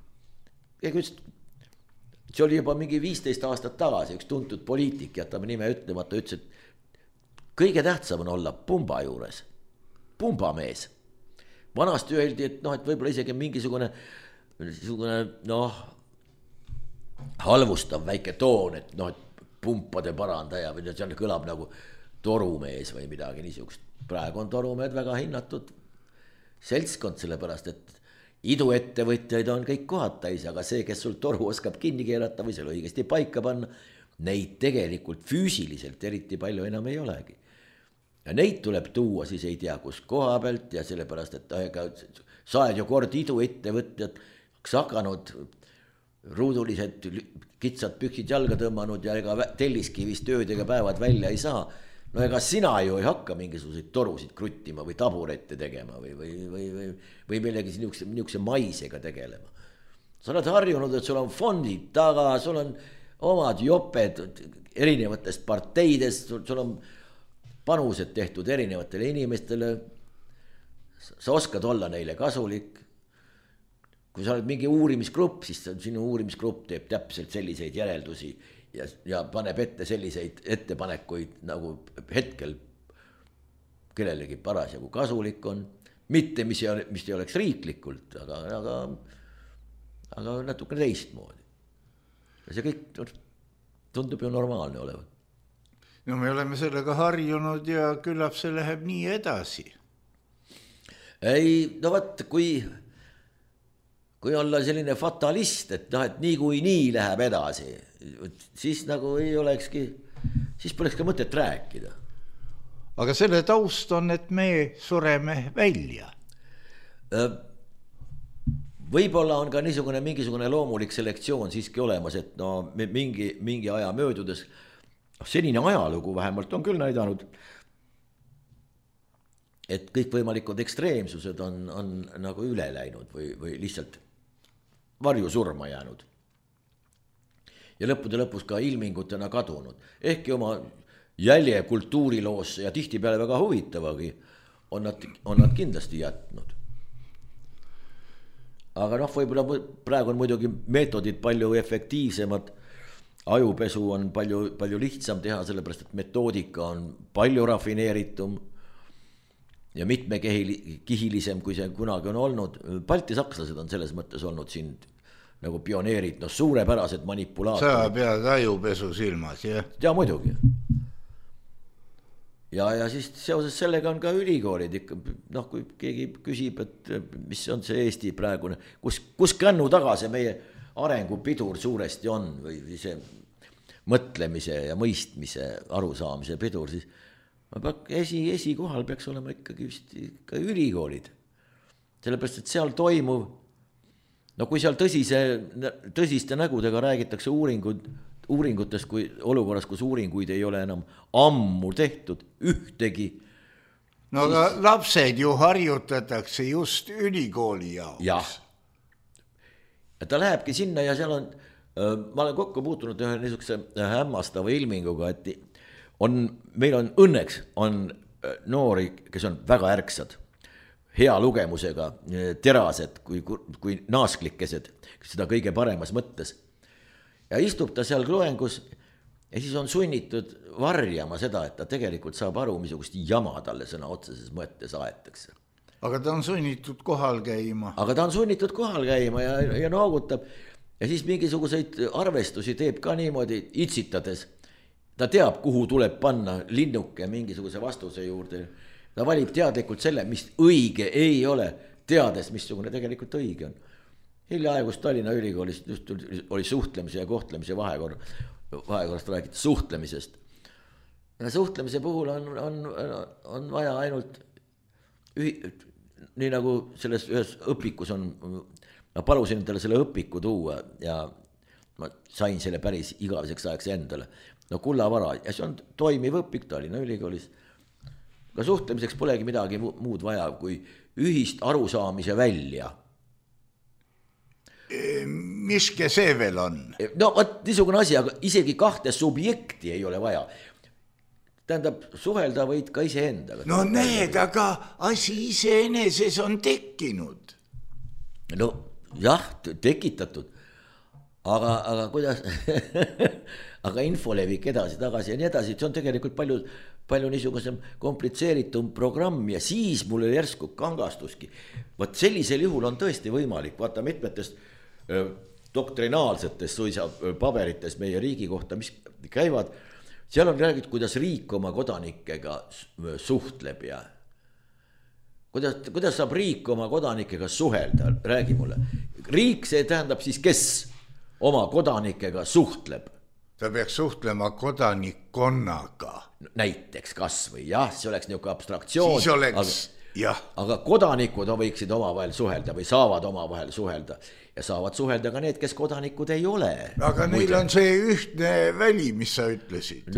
See oli juba mingi 15 aastat tagasi, üks tuntud poliitik, jätame nime ütlemata, ütles, et kõige tähtsam on olla pumba juures, pumbamees. Vanasti öeldi, et võib-olla isegi mingisugune halvustav väike toon, et pumpade parandaja või see kõlab nagu torumees või midagi niisugust. Praegu on torumehed väga hinnatud seltskond, sellepärast, et iduettevõtjaid on kõik kohad täis, aga see, kes sul toru oskab kinni keerata või selle õigesti paika panna, neid tegelikult füüsiliselt eriti palju enam ei olegi. Ja neid tuleb tuua siis ei tea kus koha pealt ja sellepärast, et sa oled ju kord iduettevõtjad hakanud ruudulised kitsad püksid jalga tõmmanud ja ega telliskivist öödega päevad välja ei saa. No ega sina ju ei hakka mingisuguseid torusid kruttima või taburette tegema või millegi niisuguse maisega tegelema. Sa oled harjunud, et sul on fondid taga, sul on omad joped erinevatest parteidest, sul on panused tehtud erinevatele inimestele, sa oskad olla neile kasulik. Kui sa oled mingi uurimisgrupp, siis sinu uurimisgrupp teeb täpselt selliseid järeldusi ja paneb ette selliseid ettepanekuid, nagu hetkel kellelegi parasjagu kasulik on. Mitte, mis ei oleks riiklikult, aga natukene teistmoodi. Ja see kõik tundub ju normaalne olevat. No me oleme sellega harjunud ja küllap see läheb nii edasi. Ei, vaat, kui olla selline fatalist, et nii läheb edasi, siis nagu ei olekski, siis poleks ka mõtet rääkida. Aga selle taust on, et me sureme välja. Võib-olla on ka mingisugune loomulik selektsioon siiski olemas, et mingi aja möödudes, senine ajalugu vähemalt on küll näidanud, et kõik võimalikud ekstreemsused on nagu üle läinud või lihtsalt varju surma jäänud. Ja lõppude lõpus ka ilmingutena kadunud. Ehkki oma jälje kultuuriloosse ja tihtipeale väga huvitavagi on nad kindlasti jätnud. Aga võib-olla praegu on muidugi meetodid palju efektiivsemad. Ajupesu on palju lihtsam teha, sellepärast et metoodika on palju rafineeritum ja mitmekihilisem, kui see kunagi on olnud. Baltisakslased on selles mõttes olnud siin nagu pioneerid, suurepärased manipulaatorid. Sa pead ajupesu silmas, jah? Ja muidugi. Ja siis seoses sellega on ka ülikoolid ikka, kui keegi küsib, et mis on see Eesti praegune, kus kännu taga see meie arengupidur suuresti on või see mõtlemise ja mõistmise arusaamise pidur, siis esikohal peaks olema ikkagi ülikoolid. Sellepärast, et seal toimuv, no kui seal tõsiste nägudega räägitakse uuringutest, kui olukorras, kus uuringuid ei ole enam ammu tehtud ühtegi. No aga lapsed ju harjutatakse just ülikooli jaoks. Jah. Ja ta lähebki sinna ja seal on, ma olen kokku puutunud ühe niisuguse hämmastava ilminguga, et meil on õnneks on noori, kes on väga ärksad, hea lugemusega, terased kui naasklikesed, seda kõige paremas mõttes. Ja istub ta seal loengus ja siis on sunnitud varjama seda, et ta tegelikult saab aru, missugust jama talle sõna otseses mõttes aetakse. Aga ta on sunnitud kohal käima. Aga ta on sunnitud kohal käima ja noogutab ja siis mingisuguseid arvestusi teeb ka niimoodi itsitades. Ta teab, kuhu tuleb panna linnuke mingisuguse vastuse juurde. Ta valib teadlikult selle, mis õige ei ole, teades, missugune tegelikult õige on. Hiljaaegus Tallinna Ülikoolis oli suhtlemise ja kohtlemise vahekorrast räägiti suhtlemisest. Ja suhtlemise puhul on vaja ainult, nii nagu selles ühes õpikus on, ma palusin endale selle õpiku tuua ja ma sain selle päris igaveseks ajaks endale. No kullavara ja see on toimiv õpik Tallinna Ülikoolis. Ka suhtlemiseks polegi midagi muud vaja kui ühist arusaamise välja. Miske see veel on? No võt niisugune asi, aga isegi kahte subjekti ei ole vaja. Tähendab, suhelda võid ka ise endaga. No need, aga asi iseeneses on tekkinud. No jah, tekitatud. Aga kuidas, aga infolevik edasi, tagasi ja nii edasi, see on tegelikult palju niisugusem komplitseeritum programm ja siis mulle järsku kangastuski. Võt sellisel juhul on tõesti võimalik, vaata mitmetest doktrinaalsetest suisa paberites meie riigi kohta, mis käivad, seal on räägitud, kuidas riik oma kodanikega suhtleb ja kuidas saab riik oma kodanikega suhelda, räägi mulle. Riik see tähendab siis, kes oma kodanikega suhtleb. Ta peaks suhtlema kodanikkonnaga. Näiteks kas või jah, see oleks niisugune abstraktsioon. Siis oleks, jah. Aga kodanikud võiksid omavahel suhelda või saavad omavahel suhelda. Ja saavad suhelda ka need, kes kodanikud ei ole. Aga neil on see ühtne väli, mis sa ütlesid.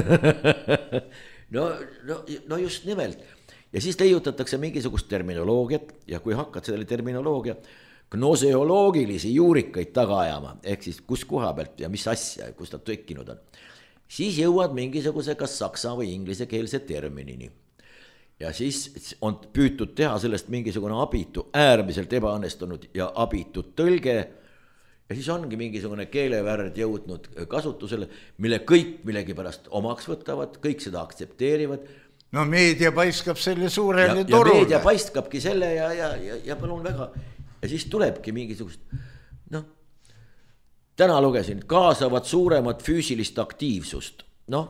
No just nimelt. Ja siis leiutatakse mingisugust terminoloogiat ja kui hakkad selle terminoloogia gnoseoloogilisi juurikaid taga ajama, ehk siis kus koha pealt ja mis asja, kus ta tekkinud on, siis jõuad mingisuguse kas saksa või inglisekeelse terminini. Ja siis on püütud teha sellest mingisugune abitu, äärmiselt ebaõnnestunud ja abitud tõlge. Ja siis ongi mingisugune keelevärd jõudnud kasutusele, mille kõik millegi pärast omaks võtavad, kõik seda aktsepteerivad. No meedia paiskab selle suurele ja torule. Ja meedia paiskabki selle ja palun väga. Ja siis tulebki mingisugust, täna lugesin, kaasavat suuremat füüsilist aktiivsust,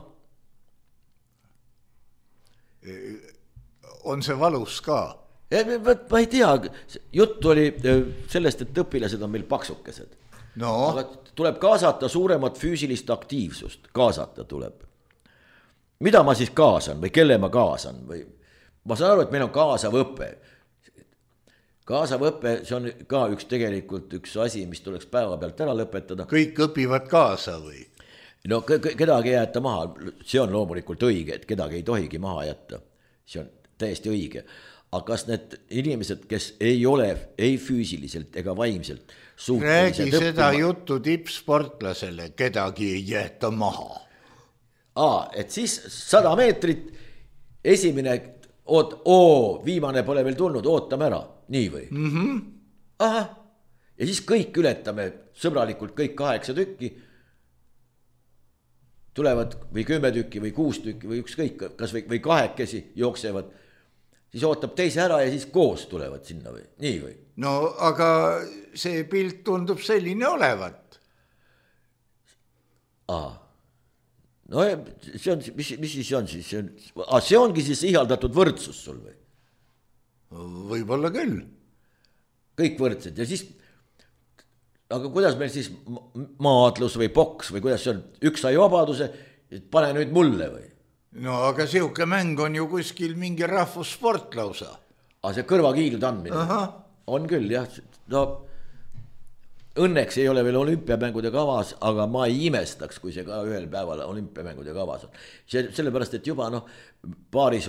On see valus ka? Ma ei tea, jutt oli sellest, et õpilased on meil paksukesed. No. Aga tuleb kaasata suuremat füüsilist aktiivsust, kaasata tuleb. Mida ma siis kaasan või kelle ma kaasan? Või? Ma saan aru, et meil on kaasav õpe. Kaasav õpe, see on ka tegelikult üks asi, mis tuleks päeva pealt ära lõpetada. Kõik õpivad kaasa või? No kedagi ei jäeta maha, see on loomulikult õige, et kedagi ei tohigi maha jätta. See on täiesti õige. Aga kas need inimesed, kes ei ole ei füüsiliselt ega vaimselt räägi seda juttu tippsportlasele, kedagi ei jäeta maha. Et siis 100 meetrit, esimene, viimane pole veel tulnud, ootame ära. Nii või? Aha. Ja siis kõik ületame sõbralikult kõik 8 tükki. Tulevad või 10 tükki või 6 tükki või ükskõik, kas või 2 jooksevad. Siis ootab teise ära ja siis koos tulevad sinna või? Nii või? No aga see pilt tundub selline olevat. No see on, mis siis on siis? See ongi siis ihaldatud võrdsus sul või? Võib-olla küll. Kõik võrdsed ja siis, aga kuidas meil siis maadlus või boks või kuidas see on? Üks sai vabaduse, pane nüüd mulle või? No aga siuke mäng on ju kuskil mingi rahvussport lausa. See kõrvakiilud andmine. Aha. On küll jah, õnneks ei ole veel olümpiamängude kavas, aga ma ei imestaks, kui see ka ühel päeval olümpiamängude kavas on. Sellepärast, et juba paaris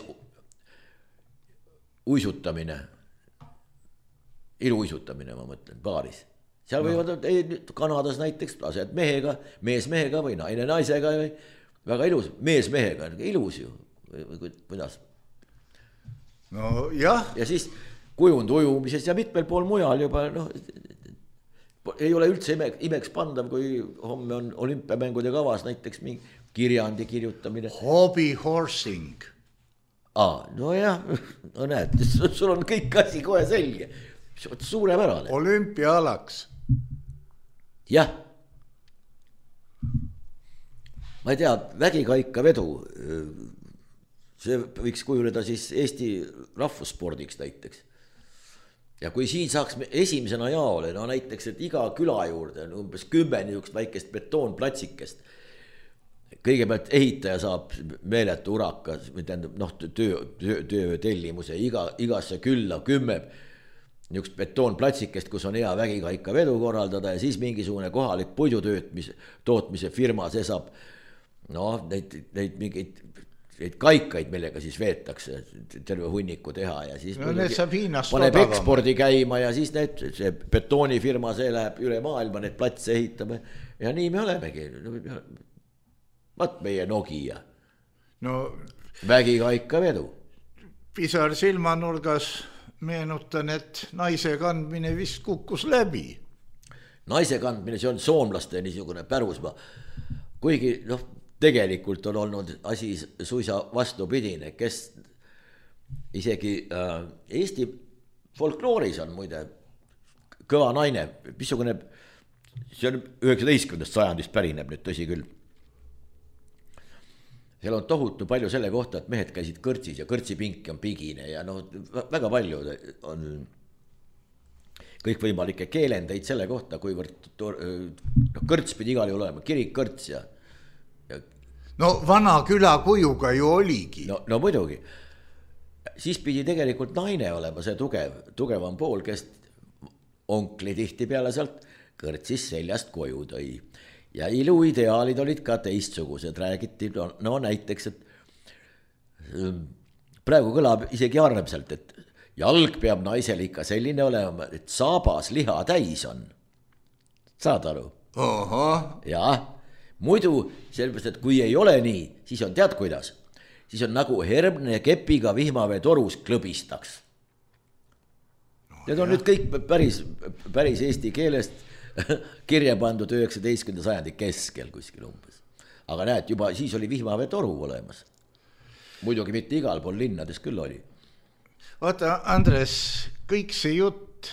uisutamine, iluuisutamine, ma mõtlen, paaris. Seal võivad Kanadas näiteks lased mehega, mees mehega või naine naisega, väga ilus, mees mehega, ilus ju, kuidas? No jah. Ja siis kujund ujumises ja mitmel pool mujal juba, ei ole üldse imeks pandav, kui homme on olümpiamängude kavas näiteks mingi kirjandi kirjutamine. Hobby horsing. No jah, no näed, sul on kõik asi kohe selge, suurepärane. Olümpiaalaks. Jah. Ma ei tea, vägikaikavedu, see võiks kujuleda siis Eesti rahvusspordiks näiteks. Ja kui siin saaks esimesena jaole, no näiteks, et iga küla juurde on umbes 10 niisugust väikest betoonplatsikest. Kõigepealt ehitaja saab meeletu uraka, töö tellimuse, igasse külla 10 niisugust betoonplatsikest, kus on hea vägikaikavedu korraldada ja siis mingisugune kohalik puidutootmise firma, see saab neid mingeid kaikaid, millega siis veetakse terve hunniku teha ja siis paneb ekspordi käima ja siis see betoonifirma, see läheb üle maailma, need platse ehitame ja nii me olemegi. Vaat meie Nokia. Vägikaikavedu. Pisar silmanurgas meenutan, et naise kandmine vist kukkus läbi. Naise kandmine, see on soomlaste niisugune pärusmaa. Kuigi tegelikult on olnud asi suisa vastupidine, kes isegi Eesti folklooris on muide kõva naine, missugune, see on 19. sajandist pärineb nüüd, tõsi küll. Seal on tohutu palju selle kohta, et mehed käisid kõrtsis ja kõrtsipinki on pigine ja väga palju on kõikvõimalikke keelendeid selle kohta, kuivõrd kõrts pidi igal juhul olema, kirikkõrts ja vana küla kujuga ju oligi. No muidugi. Siis pidi tegelikult naine olema see tugevam pool, kes onkli tihti peale sealt kõrtsis seljast koju tõi. Ja iluideaalid olid ka teistsugused, räägiti, näiteks, et praegu kõlab isegi armsalt, et jalg peab naisel ikka selline olema, et saabas liha täis on. Saad aru? Jaa. Muidu sellepärast, et kui ei ole nii, siis on tead kuidas, siis on nagu herbne kepiga vihmavee torus klõbistaks. Need on nüüd kõik päris eesti keelest kirja pandud 19. sajandi keskel kuskil umbes. Aga näed, juba siis oli vihmavee toru olemas. Muidugi mitte igal pool linnades küll oli. Vaata, Andres, kõik see jutt,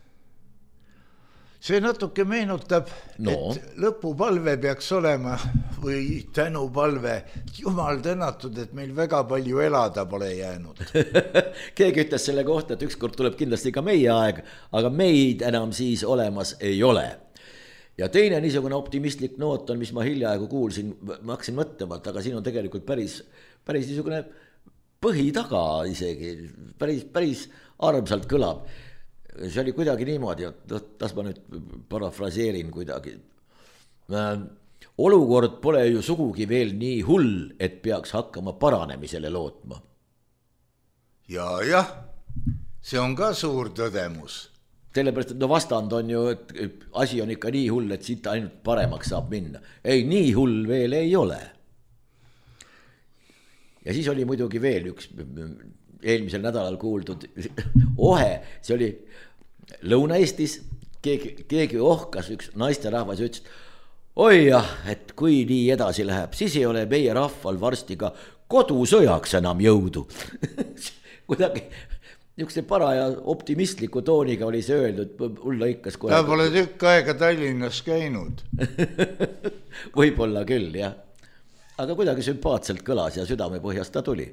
see natuke meenutab, et lõpupalve peaks olema või tänupalve. Jumal tänatud, et meil väga palju elada pole jäänud. Keegi ütles selle kohta, et ükskord tuleb kindlasti ka meie aeg, aga meid enam siis olemas ei ole. Ja teine niisugune optimistlik noot on, mis ma hiljaaegu kuulsin, ma hakkasin mõtlema, aga siin on tegelikult päris niisugune põhi taga isegi, päris armsalt kõlab. See oli kuidagi niimoodi, tas ma nüüd parafraseerin kuidagi. Olukord pole ju sugugi veel nii hull, et peaks hakkama paranemisele lootma. Jah, see on ka suur tõdemus. Sellepärast, et vastand on ju, et asi on ikka nii hull, et siit ainult paremaks saab minna. Ei, nii hull veel ei ole. Ja siis oli muidugi veel üks eelmisel nädalal kuuldud ohe, see oli Lõuna-Eestis, keegi ohkas, üks naisterahvas ütles, oi jah, et kui nii edasi läheb, siis ei ole meie rahval varsti ka kodusõjaks enam jõudu. Kuidagi niisuguse paraja optimistliku tooniga oli see öeldud, mul lõikas kohe. Ta pole tükk aega Tallinnas käinud. Võib-olla küll, jah. Aga kuidagi sümpaatselt kõlas ja südamepõhjast ta tuli.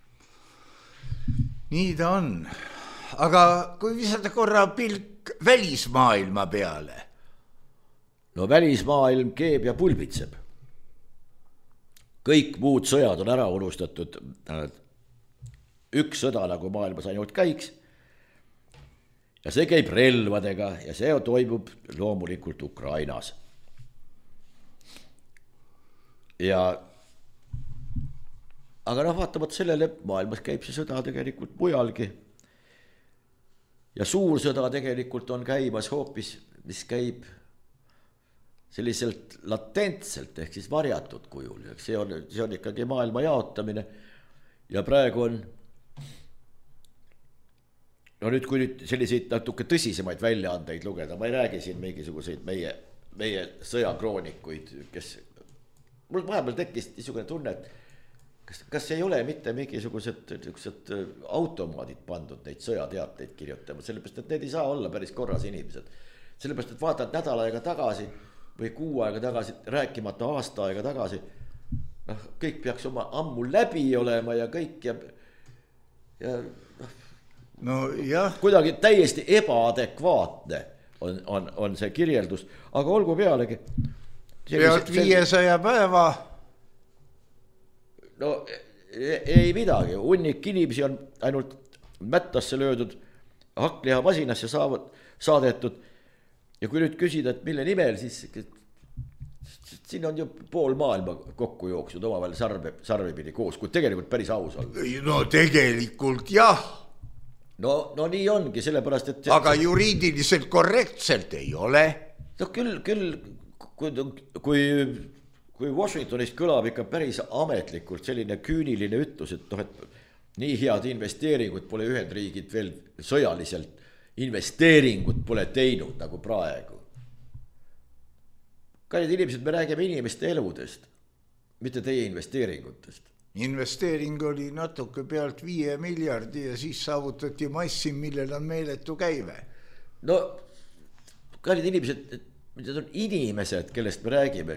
Nii ta on. Aga kui visata korra pilk välismaailma peale? No välismaailm keeb ja pulbitseb. Kõik muud sõjad on ära unustatud. Üks sõda nagu maailmas ainult käiks. ja see käib relvadega ja see toimub loomulikult Ukrainas. Ja aga noh, vaatamata sellele maailmas käib see sõda tegelikult mujalgi. Ja suur sõda tegelikult on käimas hoopis, mis käib selliselt latentselt ehk siis varjatud kujul. See on ikkagi maailma jaotamine ja praegu on no nüüd, kui nüüd selliseid natuke tõsisemaid väljaandeid lugeda, ma ei räägi siin mingisuguseid meie sõjakroonikuid, kes mul vahepeal tekkis niisugune tunne, et kas ei ole mitte mingisugused automaadid pandud neid sõjateateid kirjutama, sellepärast, et need ei saa olla päris korras inimesed. Sellepärast, et vaatad nädal aega tagasi või kuu aega tagasi, rääkimata aasta aega tagasi, noh, kõik peaks oma ammu läbi olema ja kõik ja no jah. Kuidagi täiesti ebaadekvaatne on see kirjeldus, aga olgu pealegi. Pealt 500 päeva. No ei midagi, hunnik inimesi on ainult mättasse löödud, hakklihamasinasse saadetud ja kui nüüd küsida, et mille nimel, siis siin on ju pool maailma kokku jooksnud omavahel sarvipidi koos, kui tegelikult päris aus on. No tegelikult jah. No nii ongi, sellepärast, et aga juriidiliselt korrektselt ei ole. No küll, kui Washingtonist kõlab ikka päris ametlikult selline küüniline ütlus, et nii head investeeringud pole Ühendriigid veel sõjaliselt investeeringud pole teinud nagu praegu. Kallid inimesed, me räägime inimeste eludest, mitte teie investeeringutest. Investeering oli natuke pealt 5 miljardi ja siis saavutati massi, millel on meeletu käive. No, kallid inimesed, need on inimesed, kellest me räägime.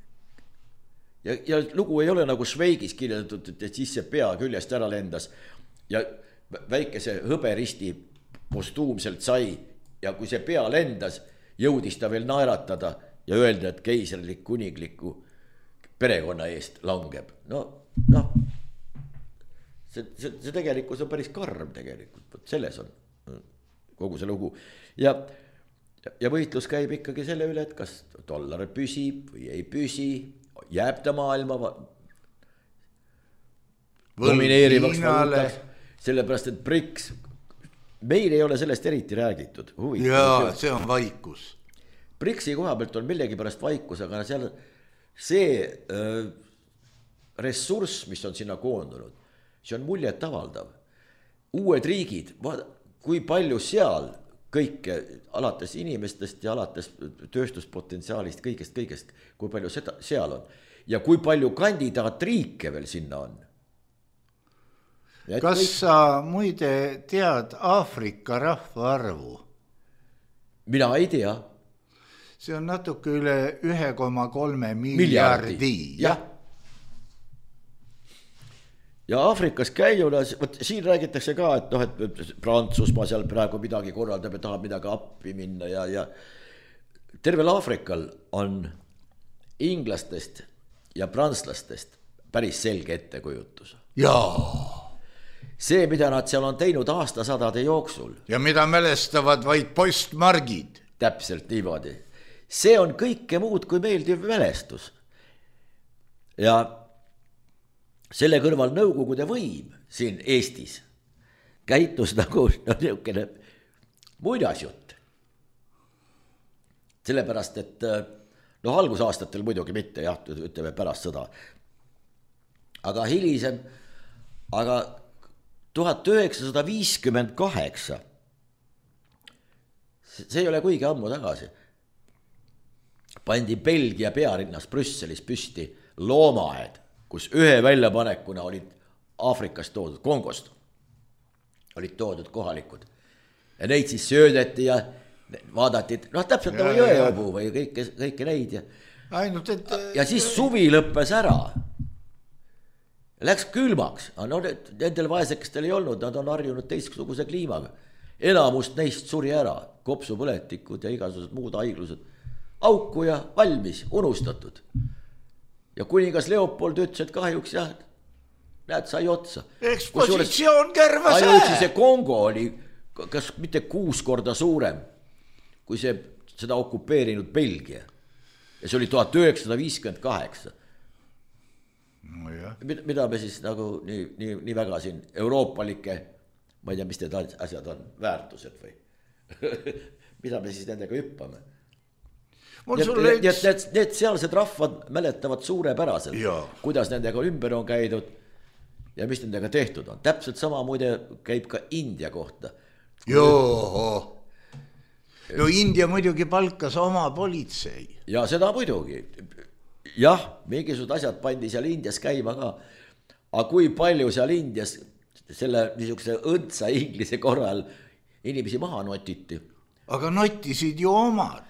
Ja lugu ei ole nagu Šveigis kirjeldatud, et siis see pea küljest ära lendas ja väikese hõberisti postuumselt sai ja kui see pea lendas, jõudis ta veel naeratada ja öelda, et keisrlik kuningliku perekonna eest langeb. No, see tegelikult on päris karm tegelikult, selles on kogu see lugu. Ja võitlus käib ikkagi selle üle, et kas dollar püsib või ei püsi, jääb ta maailma domineerivaks valuutaks, sellepärast, et BRICS, meil ei ole sellest eriti räägitud. Jaa, see on vaikus. BRICS-i koha pealt on millegi pärast vaikus, aga seal see ressurss, mis on sinna koondunud, see on muljet avaldav. Uued riigid, kui palju seal kõike, alates inimestest ja alates tööstuspotentsiaalist, kõigest, kui palju seda seal on. Ja kui palju kandidaatriike veel sinna on. Kas sa muide tead Aafrika rahvaarvu? Mina ei tea. See on natuke üle 1,3 miljardi. Jah. Ja Aafrikas käijuna, siin räägitakse ka, et Prantsusmaa seal praegu midagi korraldab ja tahab midagi appi minna ja tervel Aafrikal on inglastest ja prantslastest päris selge ettekujutus. Jaa. See, mida nad seal on teinud aastasadade jooksul. Ja mida mälestavad vaid postmargid. Täpselt niimoodi. See on kõike muud kui meeldiv mälestus. Ja selle kõrval nõukogude võim siin Eestis käitus nagu niisugune muinasjutt. Sellepärast, et algusaastatel muidugi mitte, jah, ütleme pärast sõda. Aga hilisem, aga 1958, see ei ole kuigi ammu tagasi, pandi Belgia pearinnas Brüsselis püsti loomaed, kus ühe väljapanekuna olid Aafrikast toodud, Kongost olid toodud kohalikud. Ja neid siis söödeti ja vaadati, täpselt nagu jõeobu või kõike neid. Ainult, et... Ja siis suvi lõppes ära. Läks külmaks. Nendel vaesekestel ei olnud, nad on harjunud teistsuguse kliimaga. Enamust neist suri ära, kopsupõletikud ja igasugused muud haiglused. Auku ja valmis, unustatud. Ja kuningas Leopold ütles, et kahjuks jah, näed, sai otsa. Ekspositsioon kärvas ainuüksi see Kongo oli kas mitte 6 korda suurem kui seda okupeerinud Belgia. Ja see oli 1958. No jah. Mida me siis nagu nii väga siin euroopalike, ma ei tea, mis need asjad on, väärtused või mida me siis nendega hüppame. Need sealsed rahvad mäletavad suurepäraselt, kuidas nendega ümber on käidud ja mis nendega tehtud on. Täpselt sama muide käib ka India kohta. Joo. No India muidugi palkas oma politsei. Ja seda muidugi. Jah, mingisugused asjad pandi seal Indias käima ka. Aga kui palju seal Indias selle niisuguse õndsa inglise korral inimesi maha notiti? Aga notisid ju omad.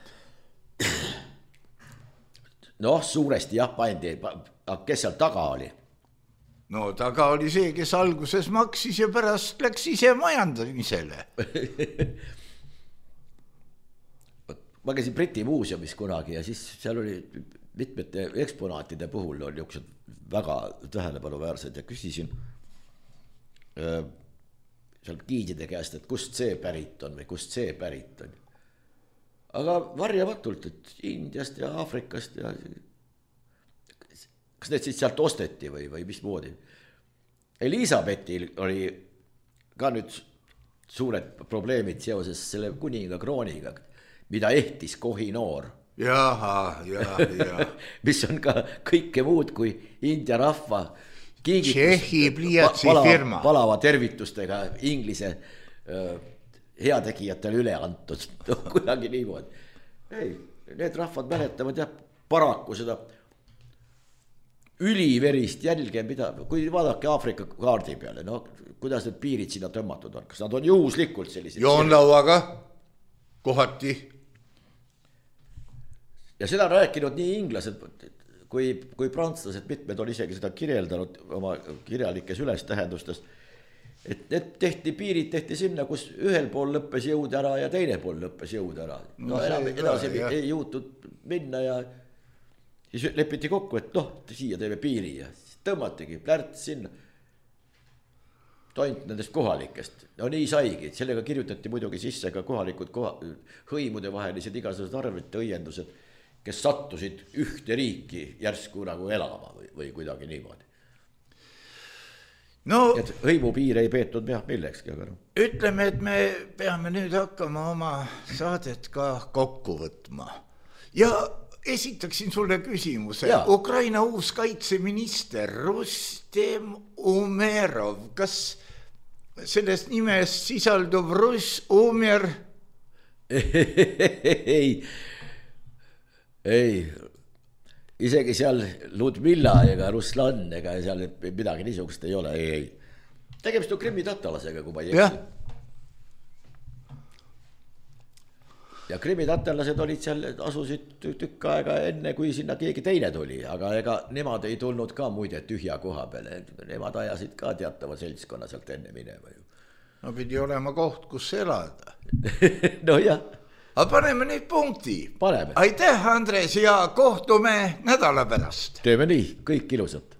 Noh, suuresti jah pandi. Aga kes seal taga oli? No taga oli see, kes alguses maksis ja pärast läks ise majandamisele. Ma käisin Briti muuseumis kunagi ja siis seal oli mitmete eksponaatide puhul oli niisugused väga tähelepanuväärsed ja küsisin seal giidide käest, et kust see pärit on või kust see pärit on. Aga varjamatult, et Indiast ja Aafrikast ja kas need siis sealt osteti või mismoodi. Elisabetil oli ka nüüd suured probleemid seoses selle kuninga krooniga, mida ehtis Kohinoor. Jaha. mis on ka kõike muud kui India rahva Tšehhi pliiatsi firma. Palava tervitustega Inglise heategijatele üle antud. Kuidagi niimoodi. Ei, need rahvad mäletavad jah paraku seda üliverist jälge, mida, kui vaadake Aafrika kaardi peale, no kuidas need piirid sinna tõmmatud on, kas nad on juhuslikult sellised? Joonlauaga, kohati. Ja seda on rääkinud nii inglased kui prantslased, mitmed on isegi seda kirjeldanud oma kirjalikes ülestähendustes, et need piirid tehti sinna, kus ühel pool lõppes jõud ära ja teine pool lõppes jõud ära. No edasi ei jõutud minna ja siis lepiti kokku, et siia teeme piiri ja siis tõmmatigi plärts sinna. Toint nendest kohalikest. No nii saigi, sellega kirjutati muidugi sisse ka kohalikud hõimude vahelised igasugused arvete õiendused, kes sattusid ühte riiki järsku nagu elama või kuidagi niimoodi. No, et hõimupiir ei peetud millekski. Aga no. Ütleme, et me peame nüüd hakkama oma saadet ka kokku võtma. Ja esitaksin sulle küsimuse. Ja. Ukraina uus kaitseminister Rustem Umerov, kas sellest nimest sisalduv Rus Umer? Ei, isegi seal Ludmilla ega Ruslan ega seal midagi niisugust ei ole, ei. Tegemist on krimmitattalasega, kui ma ei eksi. Ja krimmitattalased olid seal, asusid tükk aega enne, kui sinna keegi teine tuli, aga ega nemad ei tulnud ka muide tühja koha peale. Nemad ajasid ka teatava seltskonna sealt enne minema ju. No pidi olema koht, kus elada. No jah. Aga paneme nüüd punkti. Paneme. Aitäh, Andres, ja kohtume nädala pärast. Teeme nii, kõik ilusat.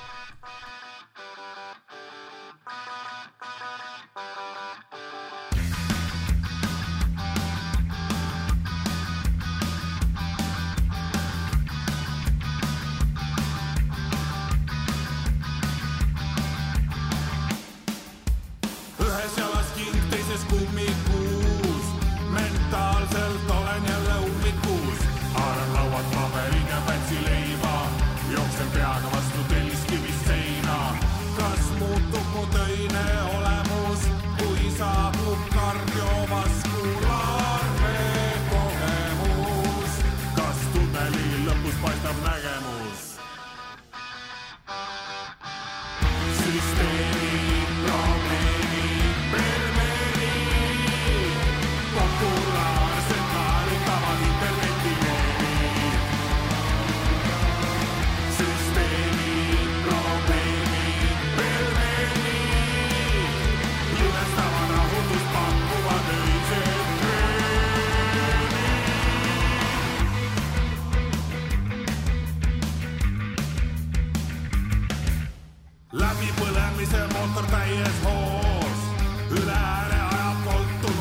Ühes jalas king, teises kummikuus. Mentaalselt olen jälle ummikuus. Haaran lauad paberid ja pätsileiva. Jooksen peaga vastu telliskivist seina. Kas muutub mu töine olemus, kui saabub kardiovaskulaarne kogemus? Kas tunneli lõpus paistab nägemus? Süsteemi probleemi perveri populaarsed naeritavad internetilevi. Süsteemi probleemi perveri ilmestavad rahutust pakkuvad öised treeni. Läbipõlemise mootor täies hoos, üle ääre ajab koltu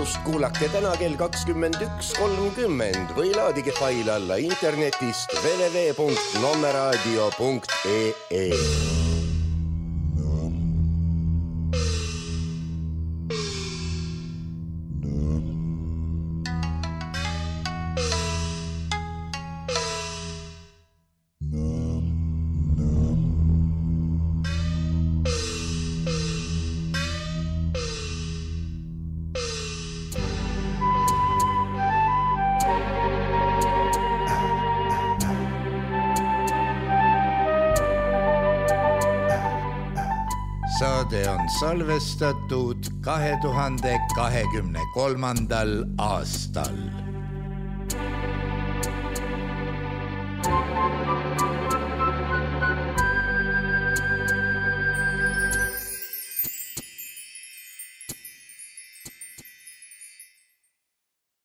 salvestust kuulake täna kell 21.30 või laadige fail alla internetist www.nommeradio.ee. Saade on salvestatud 2023. aastal.